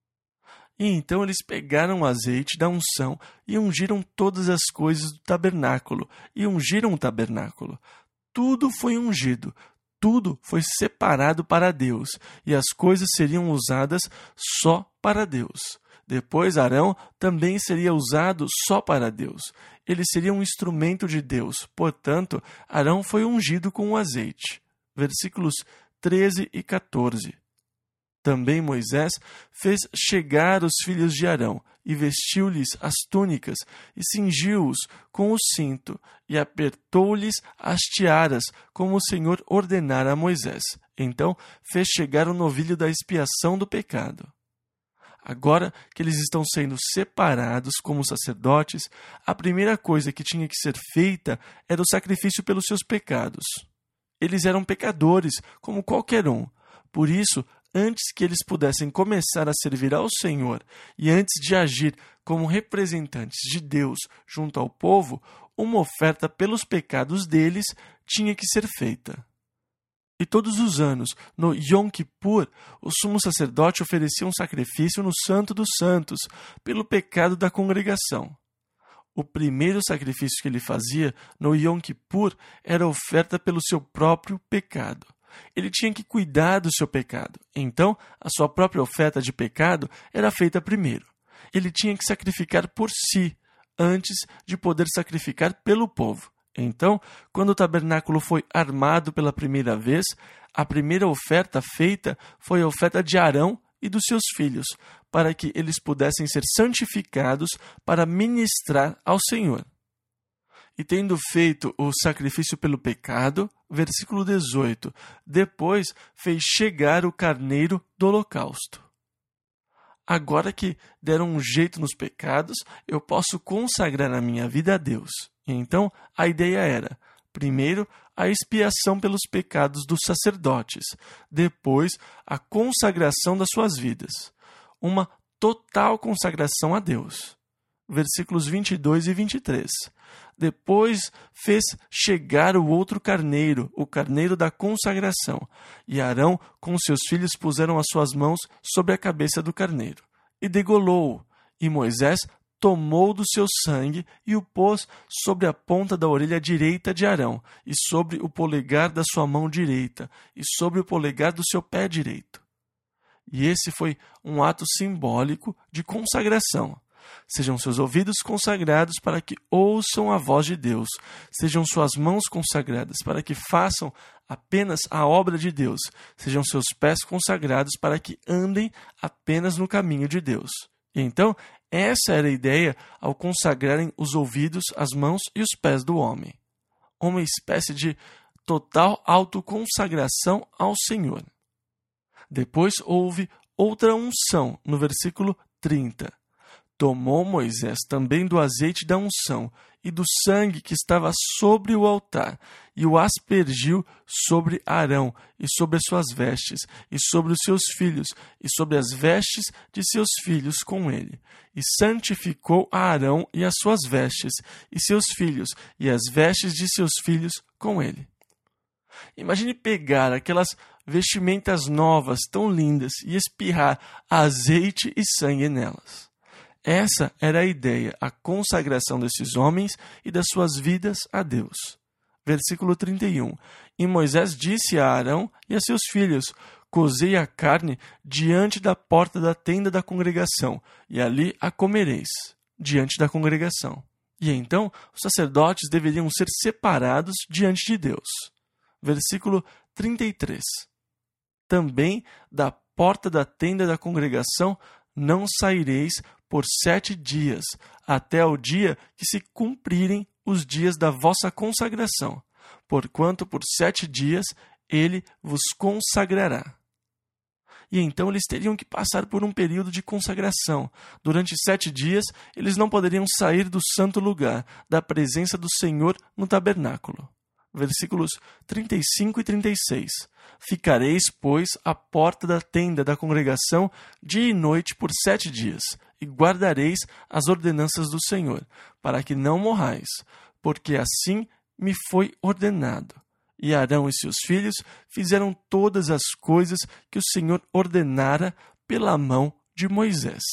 E então eles pegaram o azeite da unção e ungiram todas as coisas do tabernáculo, e ungiram o tabernáculo. Tudo foi ungido, tudo foi separado para Deus, e as coisas seriam usadas só para Deus. Depois Arão também seria usado só para Deus. Ele seria um instrumento de Deus, portanto, Arão foi ungido com o azeite. Versículos treze e quatorze. Também Moisés fez chegar os filhos de Arão, e vestiu-lhes as túnicas, e cingiu-os com o cinto, e apertou-lhes as tiaras, como o Senhor ordenara a Moisés. Então fez chegar o novilho da expiação do pecado. Agora que eles estão sendo separados como sacerdotes, a primeira coisa que tinha que ser feita era o sacrifício pelos seus pecados. Eles eram pecadores, como qualquer um. Por isso, antes que eles pudessem começar a servir ao Senhor e antes de agir como representantes de Deus junto ao povo, uma oferta pelos pecados deles tinha que ser feita. E todos os anos, no Yom Kippur, o sumo sacerdote oferecia um sacrifício no Santo dos Santos pelo pecado da congregação. O primeiro sacrifício que ele fazia no Yom Kippur era a oferta pelo seu próprio pecado. Ele tinha que cuidar do seu pecado. Então, a sua própria oferta de pecado era feita primeiro. Ele tinha que sacrificar por si, antes de poder sacrificar pelo povo. Então, quando o tabernáculo foi armado pela primeira vez, a primeira oferta feita foi a oferta de Arão e dos seus filhos, para que eles pudessem ser santificados para ministrar ao Senhor. E tendo feito o sacrifício pelo pecado, versículo dezoito, depois fez chegar o carneiro do holocausto. Agora que deram um jeito nos pecados, eu posso consagrar a minha vida a Deus. E então, a ideia era, primeiro, a expiação pelos pecados dos sacerdotes, depois, a consagração das suas vidas. Uma total consagração a Deus. Versículos vinte e dois e vinte e três. Depois fez chegar o outro carneiro, o carneiro da consagração. E Arão com seus filhos puseram as suas mãos sobre a cabeça do carneiro. E degolou-o. E Moisés tomou do seu sangue e o pôs sobre a ponta da orelha direita de Arão, e sobre o polegar da sua mão direita, e sobre o polegar do seu pé direito. E esse foi um ato simbólico de consagração. Sejam seus ouvidos consagrados para que ouçam a voz de Deus. Sejam suas mãos consagradas para que façam apenas a obra de Deus. Sejam seus pés consagrados para que andem apenas no caminho de Deus. E então, essa era a ideia ao consagrarem os ouvidos, as mãos e os pés do homem. Uma espécie de total autoconsagração ao Senhor. Depois houve outra unção, no versículo trinta. Tomou Moisés também do azeite da unção e do sangue que estava sobre o altar, e o aspergiu sobre Arão e sobre as suas vestes, e sobre os seus filhos, e sobre as vestes de seus filhos com ele. E santificou a Arão e as suas vestes, e seus filhos, e as vestes de seus filhos com ele. Imagine pegar aquelas vestimentas novas, tão lindas, e espirrar azeite e sangue nelas. Essa era a ideia, a consagração desses homens e das suas vidas a Deus. Versículo trinta e um. E Moisés disse a Arão e a seus filhos: cozei a carne diante da porta da tenda da congregação, e ali a comereis, diante da congregação. E então os sacerdotes deveriam ser separados diante de Deus. Versículo trinta e três. Também da porta da tenda da congregação não saireis por sete dias, até o dia que se cumprirem os dias da vossa consagração, porquanto por sete dias ele vos consagrará. E então eles teriam que passar por um período de consagração. Durante sete dias, eles não poderiam sair do santo lugar, da presença do Senhor no tabernáculo. Versículos trinta e cinco e trinta e seis. Ficareis, pois, à porta da tenda da congregação dia e noite por sete dias, e guardareis as ordenanças do Senhor, para que não morrais, porque assim me foi ordenado. E Arão e seus filhos fizeram todas as coisas que o Senhor ordenara pela mão de Moisés.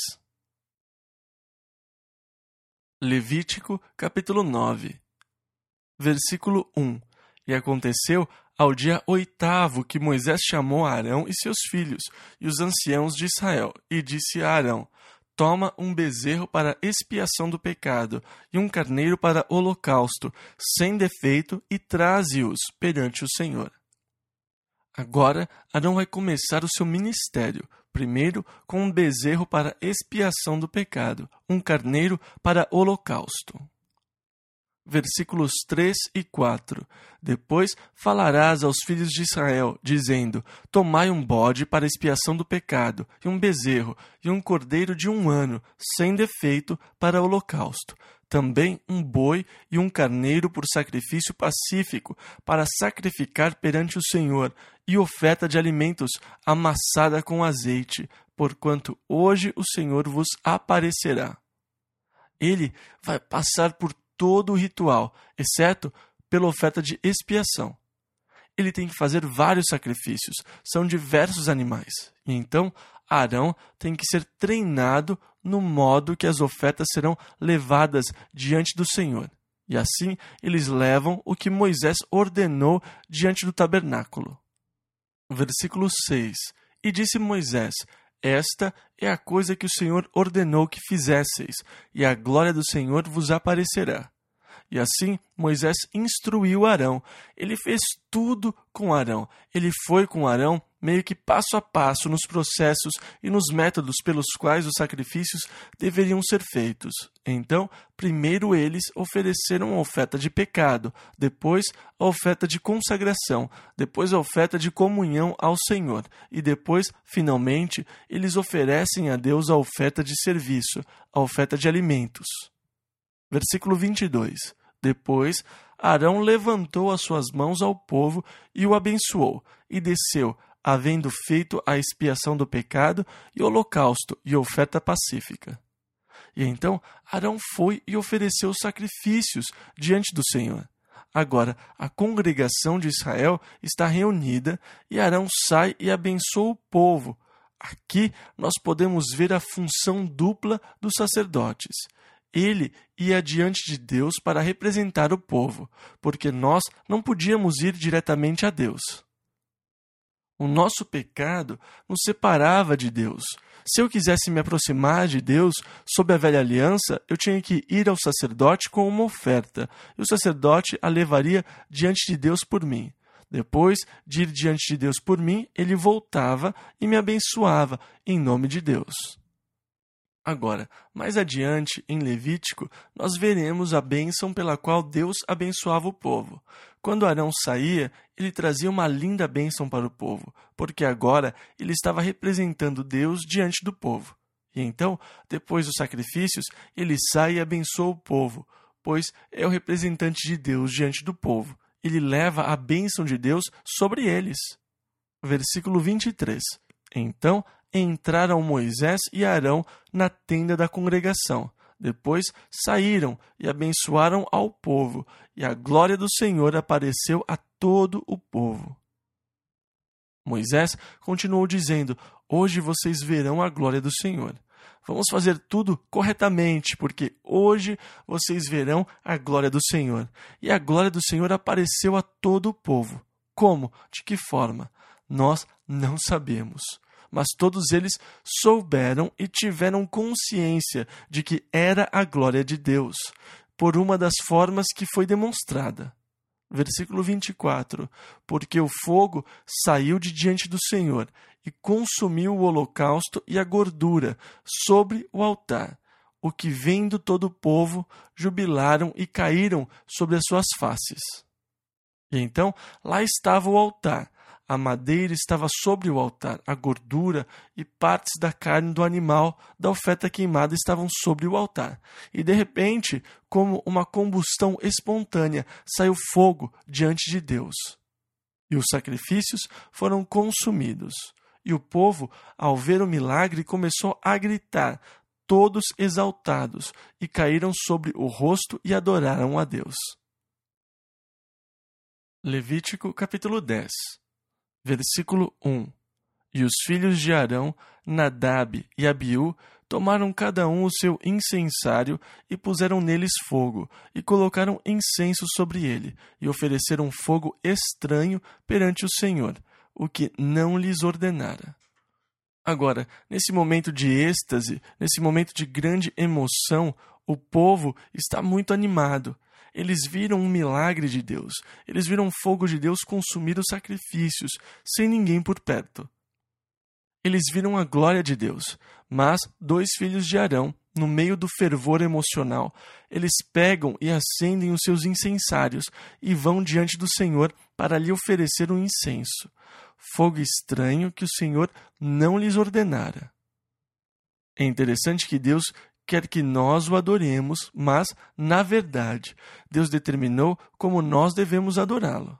Levítico, capítulo nove. Versículo um. E aconteceu ao dia oitavo que Moisés chamou Arão e seus filhos e os anciãos de Israel, e disse a Arão: Toma um bezerro para expiação do pecado e um carneiro para holocausto, sem defeito, e traze-os perante o Senhor. Agora, Arão vai começar o seu ministério, primeiro com um bezerro para expiação do pecado, um carneiro para holocausto. Versículos três e quatro. Depois falarás aos filhos de Israel, dizendo: Tomai um bode para expiação do pecado, e um bezerro, e um cordeiro de um ano, sem defeito, para holocausto. Também um boi e um carneiro por sacrifício pacífico, para sacrificar perante o Senhor, e oferta de alimentos amassada com azeite, porquanto hoje o Senhor vos aparecerá. Ele vai passar por todo o ritual, exceto pela oferta de expiação. Ele tem que fazer vários sacrifícios, são diversos animais. E então, Arão tem que ser treinado no modo que as ofertas serão levadas diante do Senhor. E assim, eles levam o que Moisés ordenou diante do tabernáculo. Versículo seis. E disse Moisés: Esta é a coisa que o Senhor ordenou que fizesseis, e a glória do Senhor vos aparecerá. E assim Moisés instruiu Arão. Ele fez tudo com Arão. Ele foi com Arão meio que passo a passo nos processos e nos métodos pelos quais os sacrifícios deveriam ser feitos. Então, primeiro eles ofereceram a oferta de pecado, depois a oferta de consagração, depois a oferta de comunhão ao Senhor, e depois, finalmente, eles oferecem a Deus a oferta de serviço, a oferta de alimentos. Versículo vinte e dois. Depois, Arão levantou as suas mãos ao povo e o abençoou, e desceu, havendo feito a expiação do pecado e holocausto e oferta pacífica. E então Arão foi e ofereceu sacrifícios diante do Senhor. Agora, a congregação de Israel está reunida e Arão sai e abençoa o povo. Aqui nós podemos ver a função dupla dos sacerdotes. Ele ia diante de Deus para representar o povo, porque nós não podíamos ir diretamente a Deus. O nosso pecado nos separava de Deus. Se eu quisesse me aproximar de Deus sob a velha aliança, eu tinha que ir ao sacerdote com uma oferta, e o sacerdote a levaria diante de Deus por mim. Depois de ir diante de Deus por mim, ele voltava e me abençoava em nome de Deus. Agora, mais adiante, em Levítico, nós veremos a bênção pela qual Deus abençoava o povo. Quando Arão saía, ele trazia uma linda bênção para o povo, porque agora ele estava representando Deus diante do povo. E então, depois dos sacrifícios, ele sai e abençoa o povo, pois é o representante de Deus diante do povo. Ele leva a bênção de Deus sobre eles. Versículo vinte e três. Então, entraram Moisés e Arão na tenda da congregação. Depois saíram e abençoaram ao povo, e a glória do Senhor apareceu a todo o povo. Moisés continuou dizendo: Hoje vocês verão a glória do Senhor. Vamos fazer tudo corretamente, porque hoje vocês verão a glória do Senhor. E a glória do Senhor apareceu a todo o povo. Como? De que forma? Nós não sabemos. Mas todos eles souberam e tiveram consciência de que era a glória de Deus, por uma das formas que foi demonstrada. Versículo vinte e quatro. Porque o fogo saiu de diante do Senhor e consumiu o holocausto e a gordura sobre o altar, o que vendo todo o povo, jubilaram e caíram sobre as suas faces. E então lá estava o altar, A madeira estava sobre o altar, a gordura e partes da carne do animal da oferta queimada estavam sobre o altar. E de repente, como uma combustão espontânea, saiu fogo diante de Deus. E os sacrifícios foram consumidos. E o povo, ao ver o milagre, começou a gritar, todos exaltados, e caíram sobre o rosto e adoraram a Deus. Levítico capítulo dez, versículo um. E os filhos de Arão, Nadab e Abiú, tomaram cada um o seu incensário e puseram neles fogo, e colocaram incenso sobre ele, e ofereceram fogo estranho perante o Senhor, o que não lhes ordenara. Agora, nesse momento de êxtase, nesse momento de grande emoção, o povo está muito animado. Eles viram um milagre de Deus. Eles viram o fogo de Deus consumir os sacrifícios, sem ninguém por perto. Eles viram a glória de Deus, mas dois filhos de Arão, no meio do fervor emocional, eles pegam e acendem os seus incensários e vão diante do Senhor para lhe oferecer um incenso, fogo estranho que o Senhor não lhes ordenara. É interessante que Deus quer que nós o adoremos, mas, na verdade, Deus determinou como nós devemos adorá-lo.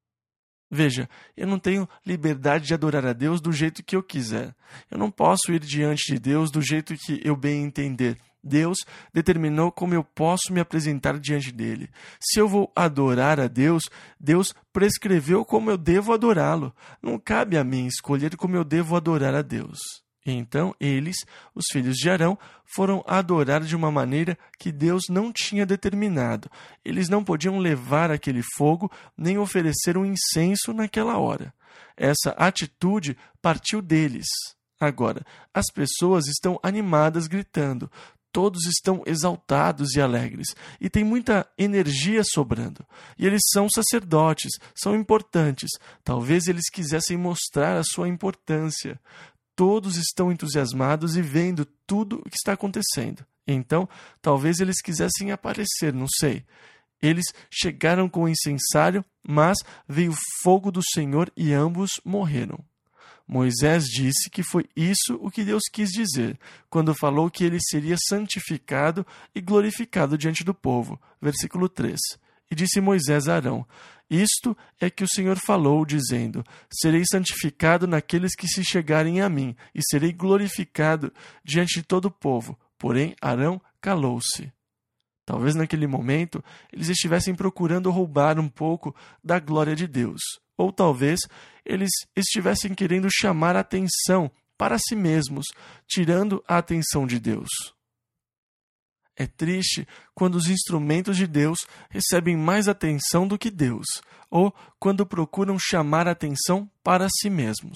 Veja, eu não tenho liberdade de adorar a Deus do jeito que eu quiser. Eu não posso ir diante de Deus do jeito que eu bem entender. Deus determinou como eu posso me apresentar diante dele. Se eu vou adorar a Deus, Deus prescreveu como eu devo adorá-lo. Não cabe a mim escolher como eu devo adorar a Deus. Então eles, os filhos de Arão, foram adorar de uma maneira que Deus não tinha determinado. Eles não podiam levar aquele fogo nem oferecer um incenso naquela hora. Essa atitude partiu deles. Agora, as pessoas estão animadas gritando. Todos estão exaltados e alegres, e tem muita energia sobrando. E eles são sacerdotes, são importantes. Talvez eles quisessem mostrar a sua importância. Todos estão entusiasmados e vendo tudo o que está acontecendo. Então, talvez eles quisessem aparecer, não sei. Eles chegaram com o incensário, mas veio fogo do Senhor e ambos morreram. Moisés disse que foi isso o que Deus quis dizer, quando falou que ele seria santificado e glorificado diante do povo. Versículo três. E disse Moisés a Arão: Isto é que o Senhor falou, dizendo: Serei santificado naqueles que se chegarem a mim, e serei glorificado diante de todo o povo. Porém, Arão calou-se. Talvez naquele momento eles estivessem procurando roubar um pouco da glória de Deus. Ou talvez eles estivessem querendo chamar a atenção para si mesmos, tirando a atenção de Deus. É triste quando os instrumentos de Deus recebem mais atenção do que Deus, ou quando procuram chamar a atenção para si mesmos.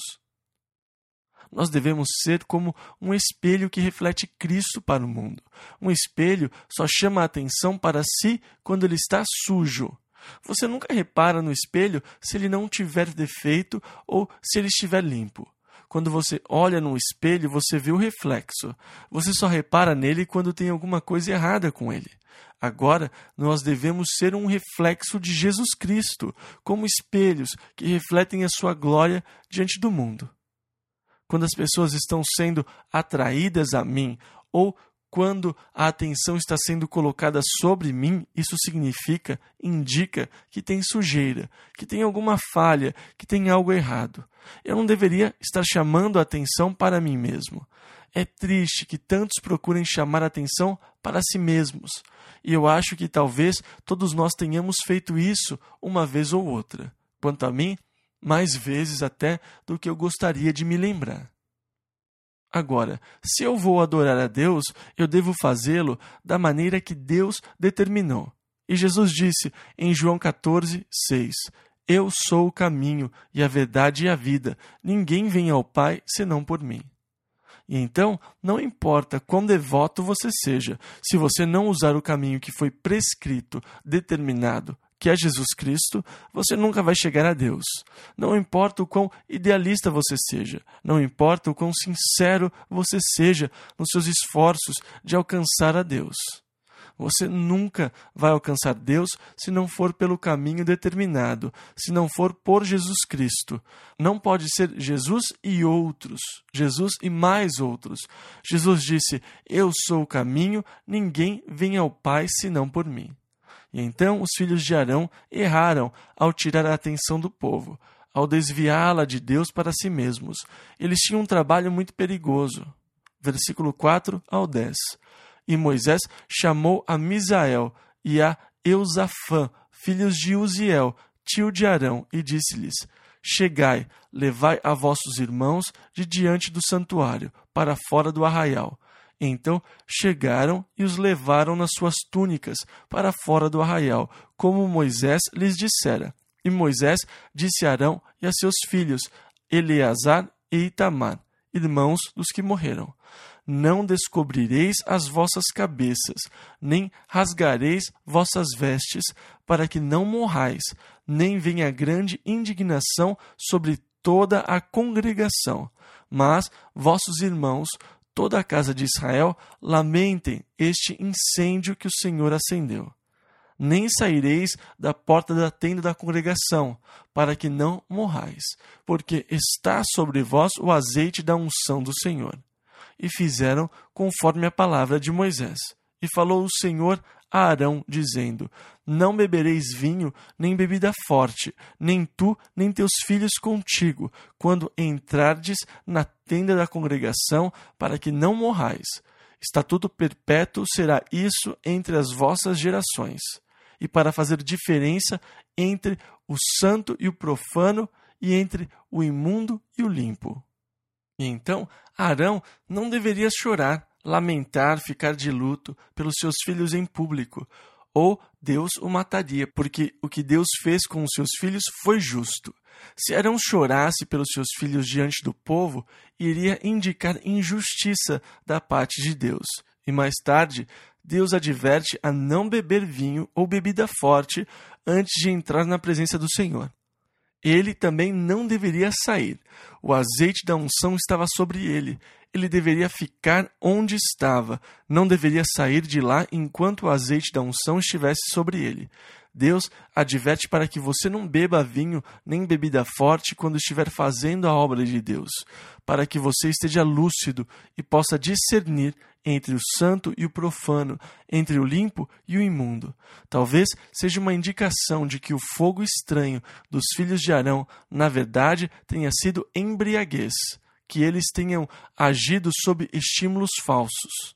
Nós devemos ser como um espelho que reflete Cristo para o mundo. Um espelho só chama a atenção para si quando ele está sujo. Você nunca repara no espelho se ele não tiver defeito ou se ele estiver limpo. Quando você olha no espelho, você vê o reflexo. Você só repara nele quando tem alguma coisa errada com ele. Agora, nós devemos ser um reflexo de Jesus Cristo, como espelhos que refletem a sua glória diante do mundo. Quando as pessoas estão sendo atraídas a mim, ou quando a atenção está sendo colocada sobre mim, isso significa, indica que tem sujeira, que tem alguma falha, que tem algo errado. Eu não deveria estar chamando a atenção para mim mesmo. É triste que tantos procurem chamar a atenção para si mesmos. E eu acho que talvez todos nós tenhamos feito isso uma vez ou outra. Quanto a mim, mais vezes até do que eu gostaria de me lembrar. Agora, se eu vou adorar a Deus, eu devo fazê-lo da maneira que Deus determinou. E Jesus disse em João catorze, seis, Eu sou o caminho e a verdade e a vida. Ninguém vem ao Pai senão por mim. E então, não importa quão devoto você seja, se você não usar o caminho que foi prescrito, determinado, que é Jesus Cristo, você nunca vai chegar a Deus. Não importa o quão idealista você seja, não importa o quão sincero você seja nos seus esforços de alcançar a Deus. Você nunca vai alcançar Deus se não for pelo caminho determinado, se não for por Jesus Cristo. Não pode ser Jesus e outros, Jesus e mais outros. Jesus disse: eu sou o caminho, ninguém vem ao Pai senão por mim. E então os filhos de Arão erraram ao tirar a atenção do povo, ao desviá-la de Deus para si mesmos. Eles tinham um trabalho muito perigoso. Versículo quatro ao dez. E Moisés chamou a Misael e a Eusafã, filhos de Uziel, tio de Arão, e disse-lhes: chegai, levai a vossos irmãos de diante do santuário, para fora do arraial. Então chegaram e os levaram nas suas túnicas para fora do arraial, como Moisés lhes dissera. E Moisés disse a Arão e a seus filhos, Eleazar e Itamar, irmãos dos que morreram: não descobrireis as vossas cabeças, nem rasgareis vossas vestes, para que não morrais, nem venha grande indignação sobre toda a congregação. Mas vossos irmãos, toda a casa de Israel, lamentem este incêndio que o Senhor acendeu. Nem saireis da porta da tenda da congregação, para que não morrais, porque está sobre vós o azeite da unção do Senhor. E fizeram conforme a palavra de Moisés. E falou o Senhor a Arão, dizendo: não bebereis vinho, nem bebida forte, nem tu, nem teus filhos contigo, quando entrardes na tenda da congregação, para que não morrais. Estatuto perpétuo será isso entre as vossas gerações, e para fazer diferença entre o santo e o profano, e entre o imundo e o limpo. E então Arão não deveria chorar, lamentar, ficar de luto pelos seus filhos em público, ou Deus o mataria, porque o que Deus fez com os seus filhos foi justo. Se Arão chorasse pelos seus filhos diante do povo, iria indicar injustiça da parte de Deus. E mais tarde, Deus adverte a não beber vinho ou bebida forte antes de entrar na presença do Senhor. Ele também não deveria sair. O azeite da unção estava sobre ele. Ele deveria ficar onde estava. Não deveria sair de lá enquanto o azeite da unção estivesse sobre ele. Deus adverte para que você não beba vinho nem bebida forte quando estiver fazendo a obra de Deus, para que você esteja lúcido e possa discernir entre o santo e o profano, entre o limpo e o imundo. Talvez seja uma indicação de que o fogo estranho dos filhos de Arão, na verdade, tenha sido embriaguez, que eles tenham agido sob estímulos falsos,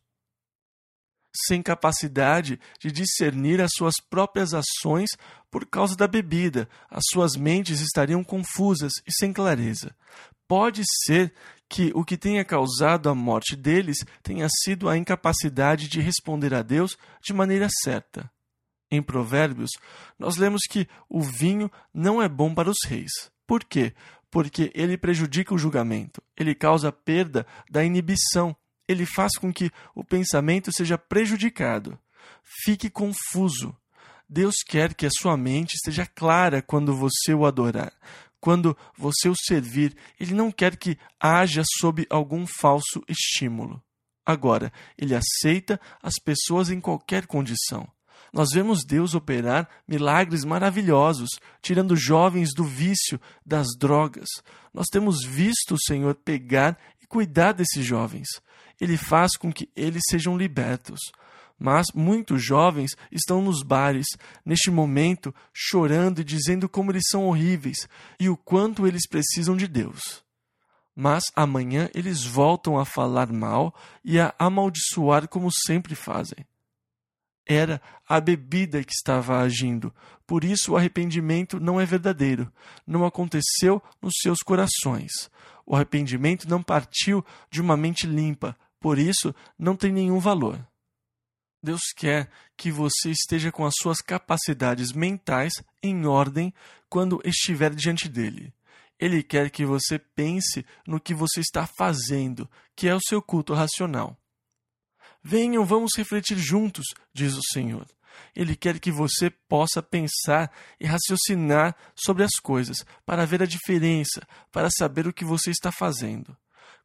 sem capacidade de discernir as suas próprias ações por causa da bebida. As suas mentes estariam confusas e sem clareza. Pode ser que o que tenha causado a morte deles tenha sido a incapacidade de responder a Deus de maneira certa. Em Provérbios, nós lemos que o vinho não é bom para os reis. Por quê? Porque ele prejudica o julgamento, ele causa perda da inibição, ele faz com que o pensamento seja prejudicado. Fique confuso. Deus quer que a sua mente esteja clara quando você o adorar. Quando você o servir, Ele não quer que haja sob algum falso estímulo. Agora, Ele aceita as pessoas em qualquer condição. Nós vemos Deus operar milagres maravilhosos, tirando jovens do vício, das drogas. Nós temos visto o Senhor pegar e cuidar desses jovens. Ele faz com que eles sejam libertos. Mas muitos jovens estão nos bares, neste momento, chorando e dizendo como eles são horríveis e o quanto eles precisam de Deus. Mas amanhã eles voltam a falar mal e a amaldiçoar como sempre fazem. Era a bebida que estava agindo, por isso o arrependimento não é verdadeiro, não aconteceu nos seus corações. O arrependimento não partiu de uma mente limpa, por isso não tem nenhum valor. Deus quer que você esteja com as suas capacidades mentais em ordem quando estiver diante dele. Ele quer que você pense no que você está fazendo, que é o seu culto racional. Venham, vamos refletir juntos, diz o Senhor. Ele quer que você possa pensar e raciocinar sobre as coisas, para ver a diferença, para saber o que você está fazendo.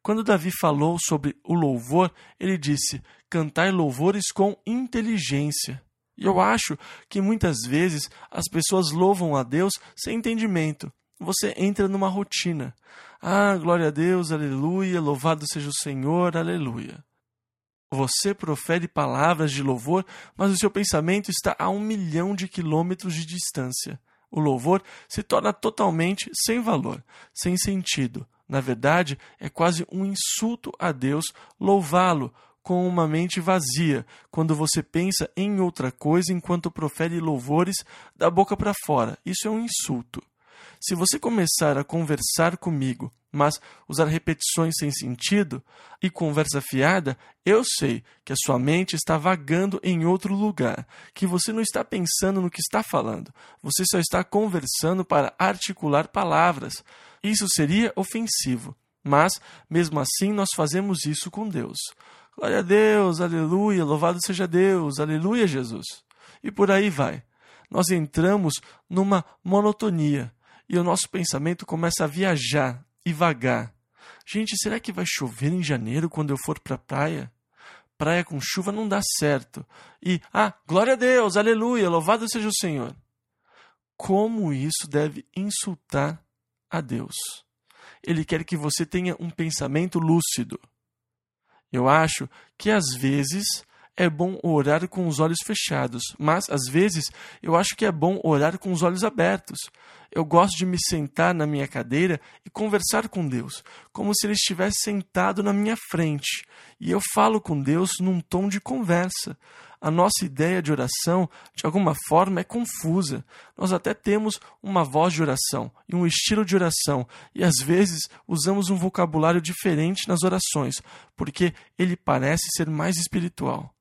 Quando Davi falou sobre o louvor, ele disse: cantai louvores com inteligência. E eu acho que muitas vezes as pessoas louvam a Deus sem entendimento. Você entra numa rotina. Ah, glória a Deus, aleluia, louvado seja o Senhor, aleluia. Você profere palavras de louvor, mas o seu pensamento está a um milhão de quilômetros de distância. O louvor se torna totalmente sem valor, sem sentido. Na verdade, é quase um insulto a Deus louvá-lo com uma mente vazia, quando você pensa em outra coisa enquanto profere louvores da boca para fora. Isso é um insulto. Se você começar a conversar comigo, mas usar repetições sem sentido e conversa fiada, eu sei que a sua mente está vagando em outro lugar, que você não está pensando no que está falando, você só está conversando para articular palavras. Isso seria ofensivo, mas mesmo assim nós fazemos isso com Deus. Glória a Deus, aleluia, louvado seja Deus, aleluia, Jesus. E por aí vai. Nós entramos numa monotonia e o nosso pensamento começa a viajar e vagar. Gente, será que vai chover em janeiro quando eu for para a praia? Praia com chuva não dá certo. E, ah, glória a Deus, aleluia, louvado seja o Senhor. Como isso deve insultar a Deus? Ele quer que você tenha um pensamento lúcido. Eu acho que às vezes é bom orar com os olhos fechados, mas às vezes eu acho que é bom orar com os olhos abertos. Eu gosto de me sentar na minha cadeira e conversar com Deus, como se Ele estivesse sentado na minha frente. E eu falo com Deus num tom de conversa. A nossa ideia de oração, de alguma forma, é confusa. Nós até temos uma voz de oração e um estilo de oração, e às vezes usamos um vocabulário diferente nas orações, porque ele parece ser mais espiritual.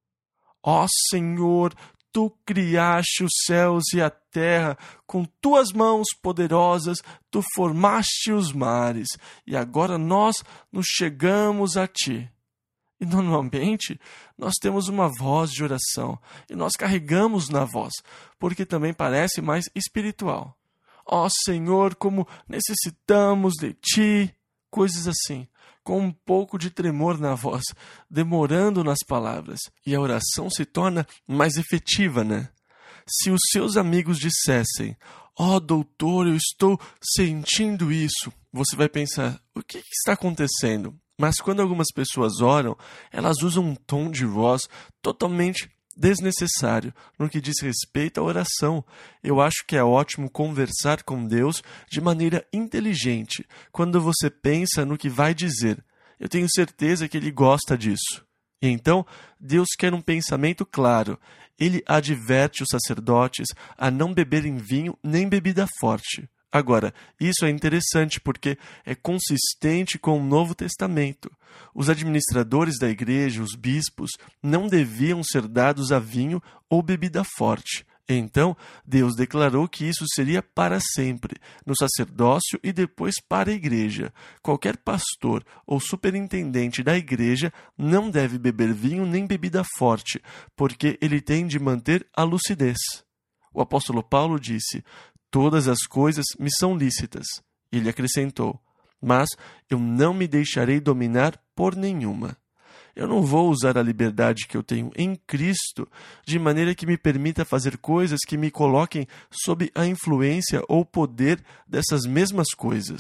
Ó Senhor, Tu criaste os céus e a terra, com tuas mãos poderosas, tu formaste os mares, e agora nós nos chegamos a ti. E normalmente nós temos uma voz de oração, e nós carregamos na voz, porque também parece mais espiritual. Ó Senhor, como necessitamos de ti, coisas assim, com um pouco de tremor na voz, demorando nas palavras, e a oração se torna mais efetiva, né? Se os seus amigos dissessem: ó doutor, eu estou sentindo isso, você vai pensar: o que está acontecendo? Mas quando algumas pessoas oram, elas usam um tom de voz totalmente desnecessário no que diz respeito à oração. Eu acho que é ótimo conversar com Deus de maneira inteligente, quando você pensa no que vai dizer. Eu tenho certeza que Ele gosta disso. E então, Deus quer um pensamento claro. Ele adverte os sacerdotes a não beberem vinho nem bebida forte. Agora, isso é interessante porque é consistente com o Novo Testamento. Os administradores da igreja, os bispos, não deviam ser dados a vinho ou bebida forte. Então, Deus declarou que isso seria para sempre, no sacerdócio e depois para a igreja. Qualquer pastor ou superintendente da igreja não deve beber vinho nem bebida forte, porque ele tem de manter a lucidez. O apóstolo Paulo disse: todas as coisas me são lícitas. Ele acrescentou: mas eu não me deixarei dominar por nenhuma. Eu não vou usar a liberdade que eu tenho em Cristo de maneira que me permita fazer coisas que me coloquem sob a influência ou poder dessas mesmas coisas.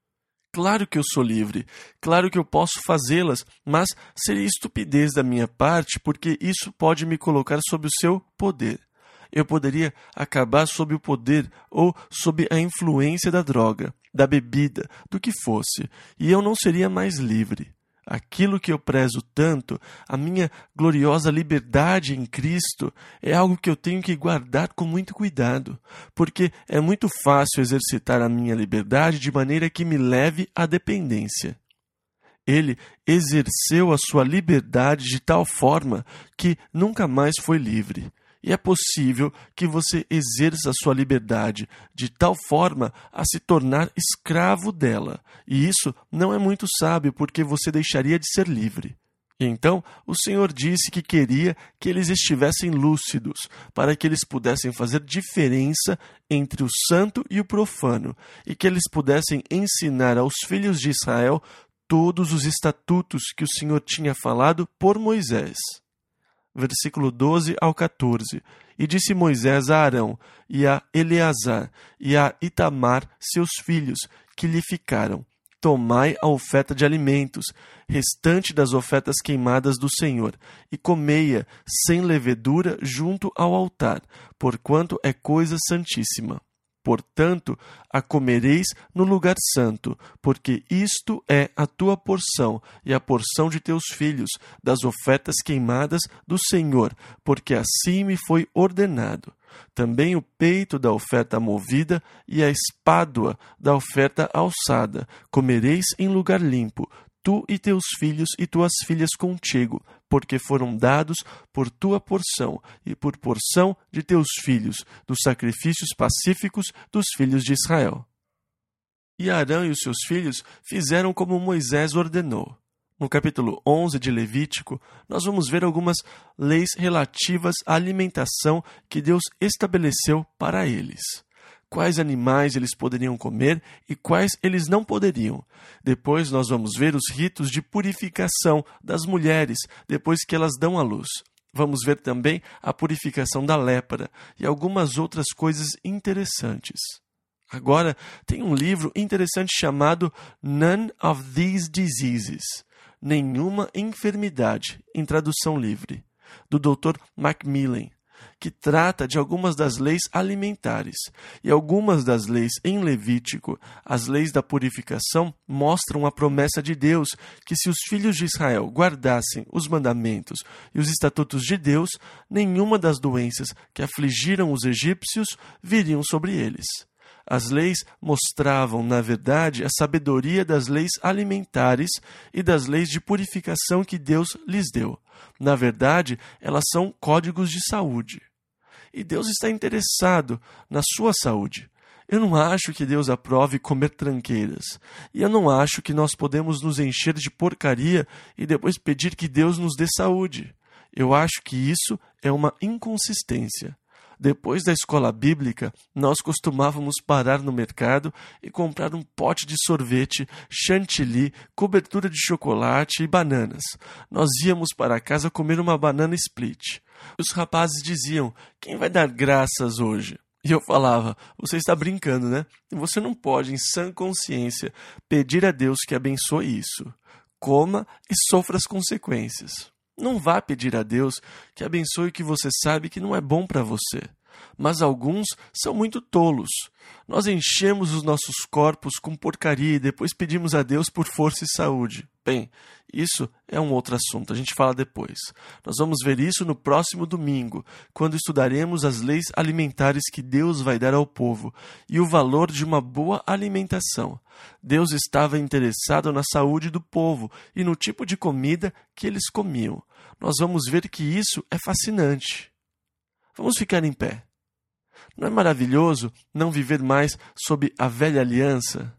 Claro que eu sou livre, claro que eu posso fazê-las, mas seria estupidez da minha parte, porque isso pode me colocar sob o seu poder. Eu poderia acabar sob o poder ou sob a influência da droga, da bebida, do que fosse, e eu não seria mais livre. Aquilo que eu prezo tanto, a minha gloriosa liberdade em Cristo, é algo que eu tenho que guardar com muito cuidado, porque é muito fácil exercitar a minha liberdade de maneira que me leve à dependência. Ele exerceu a sua liberdade de tal forma que nunca mais foi livre. E é possível que você exerça a sua liberdade de tal forma a se tornar escravo dela. E isso não é muito sábio, porque você deixaria de ser livre. E então, o Senhor disse que queria que eles estivessem lúcidos, para que eles pudessem fazer diferença entre o santo e o profano, e que eles pudessem ensinar aos filhos de Israel todos os estatutos que o Senhor tinha falado por Moisés. Versículo doze ao quatorze. E disse Moisés a Arão, e a Eleazar, e a Itamar, seus filhos, que lhe ficaram: tomai a oferta de alimentos, restante das ofertas queimadas do Senhor, e comei-a sem levedura junto ao altar, porquanto é coisa santíssima. Portanto, a comereis no lugar santo, porque isto é a tua porção e a porção de teus filhos, das ofertas queimadas do Senhor, porque assim me foi ordenado. Também o peito da oferta movida e a espádua da oferta alçada comereis em lugar limpo, tu e teus filhos e tuas filhas contigo, porque foram dados por tua porção e por porção de teus filhos, dos sacrifícios pacíficos dos filhos de Israel. E Arão e os seus filhos fizeram como Moisés ordenou. No capítulo onze de Levítico, nós vamos ver algumas leis relativas à alimentação que Deus estabeleceu para eles. Quais animais eles poderiam comer e quais eles não poderiam. Depois nós vamos ver os ritos de purificação das mulheres depois que elas dão à luz. Vamos ver também a purificação da lépra e algumas outras coisas interessantes. Agora, tem um livro interessante chamado None of These Diseases, Nenhuma Enfermidade, em tradução livre, do doutor Macmillan, que trata de algumas das leis alimentares. E algumas das leis em Levítico, as leis da purificação, mostram a promessa de Deus que se os filhos de Israel guardassem os mandamentos e os estatutos de Deus, nenhuma das doenças que afligiram os egípcios viriam sobre eles. As leis mostravam, na verdade, a sabedoria das leis alimentares e das leis de purificação que Deus lhes deu. Na verdade, elas são códigos de saúde. E Deus está interessado na sua saúde. Eu não acho que Deus aprove comer tranqueiras. E eu não acho que nós podemos nos encher de porcaria e depois pedir que Deus nos dê saúde. Eu acho que isso é uma inconsistência. Depois da escola bíblica, nós costumávamos parar no mercado e comprar um pote de sorvete, chantilly, cobertura de chocolate e bananas. Nós íamos para casa comer uma banana split. Os rapazes diziam: quem vai dar graças hoje? E eu falava: você está brincando, né? Você não pode, em sã consciência, pedir a Deus que abençoe isso. Coma e sofra as consequências. Não vá pedir a Deus que abençoe o que você sabe que não é bom para você. Mas alguns são muito tolos. Nós enchemos os nossos corpos com porcaria e depois pedimos a Deus por força e saúde. Bem, isso é um outro assunto, a gente fala depois. Nós vamos ver isso no próximo domingo, quando estudaremos as leis alimentares que Deus vai dar ao povo e o valor de uma boa alimentação. Deus estava interessado na saúde do povo e no tipo de comida que eles comiam. Nós vamos ver que isso é fascinante. Vamos ficar em pé. Não é maravilhoso não viver mais sob a velha aliança?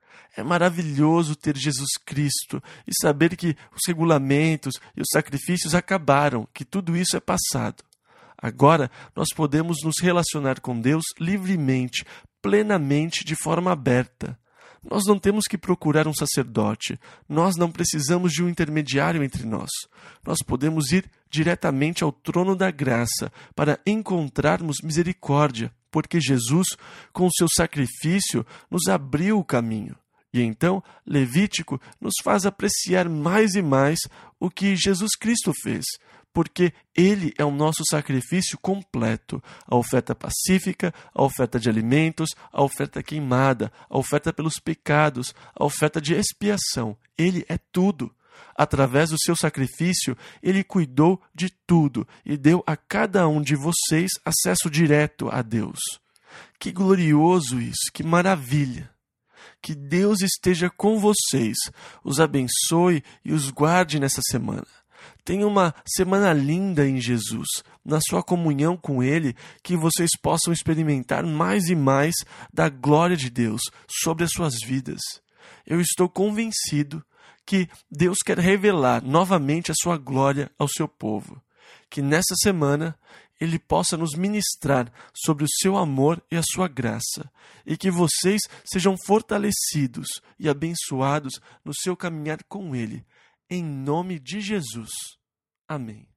É maravilhoso ter Jesus Cristo e saber que os regulamentos e os sacrifícios acabaram, que tudo isso é passado. Agora nós podemos nos relacionar com Deus livremente, plenamente, de forma aberta. Nós não temos que procurar um sacerdote. Nós não precisamos de um intermediário entre nós. Nós podemos ir diretamente ao trono da graça para encontrarmos misericórdia, porque Jesus, com o seu sacrifício, nos abriu o caminho. E então, Levítico nos faz apreciar mais e mais o que Jesus Cristo fez, porque Ele é o nosso sacrifício completo, a oferta pacífica, a oferta de alimentos, a oferta queimada, a oferta pelos pecados, a oferta de expiação. Ele é tudo. Através do seu sacrifício, Ele cuidou de tudo e deu a cada um de vocês acesso direto a Deus. Que glorioso isso, que maravilha! Que Deus esteja com vocês, os abençoe e os guarde nessa semana. Tenha uma semana linda em Jesus, na sua comunhão com Ele, que vocês possam experimentar mais e mais da glória de Deus sobre as suas vidas. Eu estou convencido que Deus quer revelar novamente a sua glória ao seu povo. Que nessa semana Ele possa nos ministrar sobre o seu amor e a sua graça, e que vocês sejam fortalecidos e abençoados no seu caminhar com Ele, em nome de Jesus. Amém.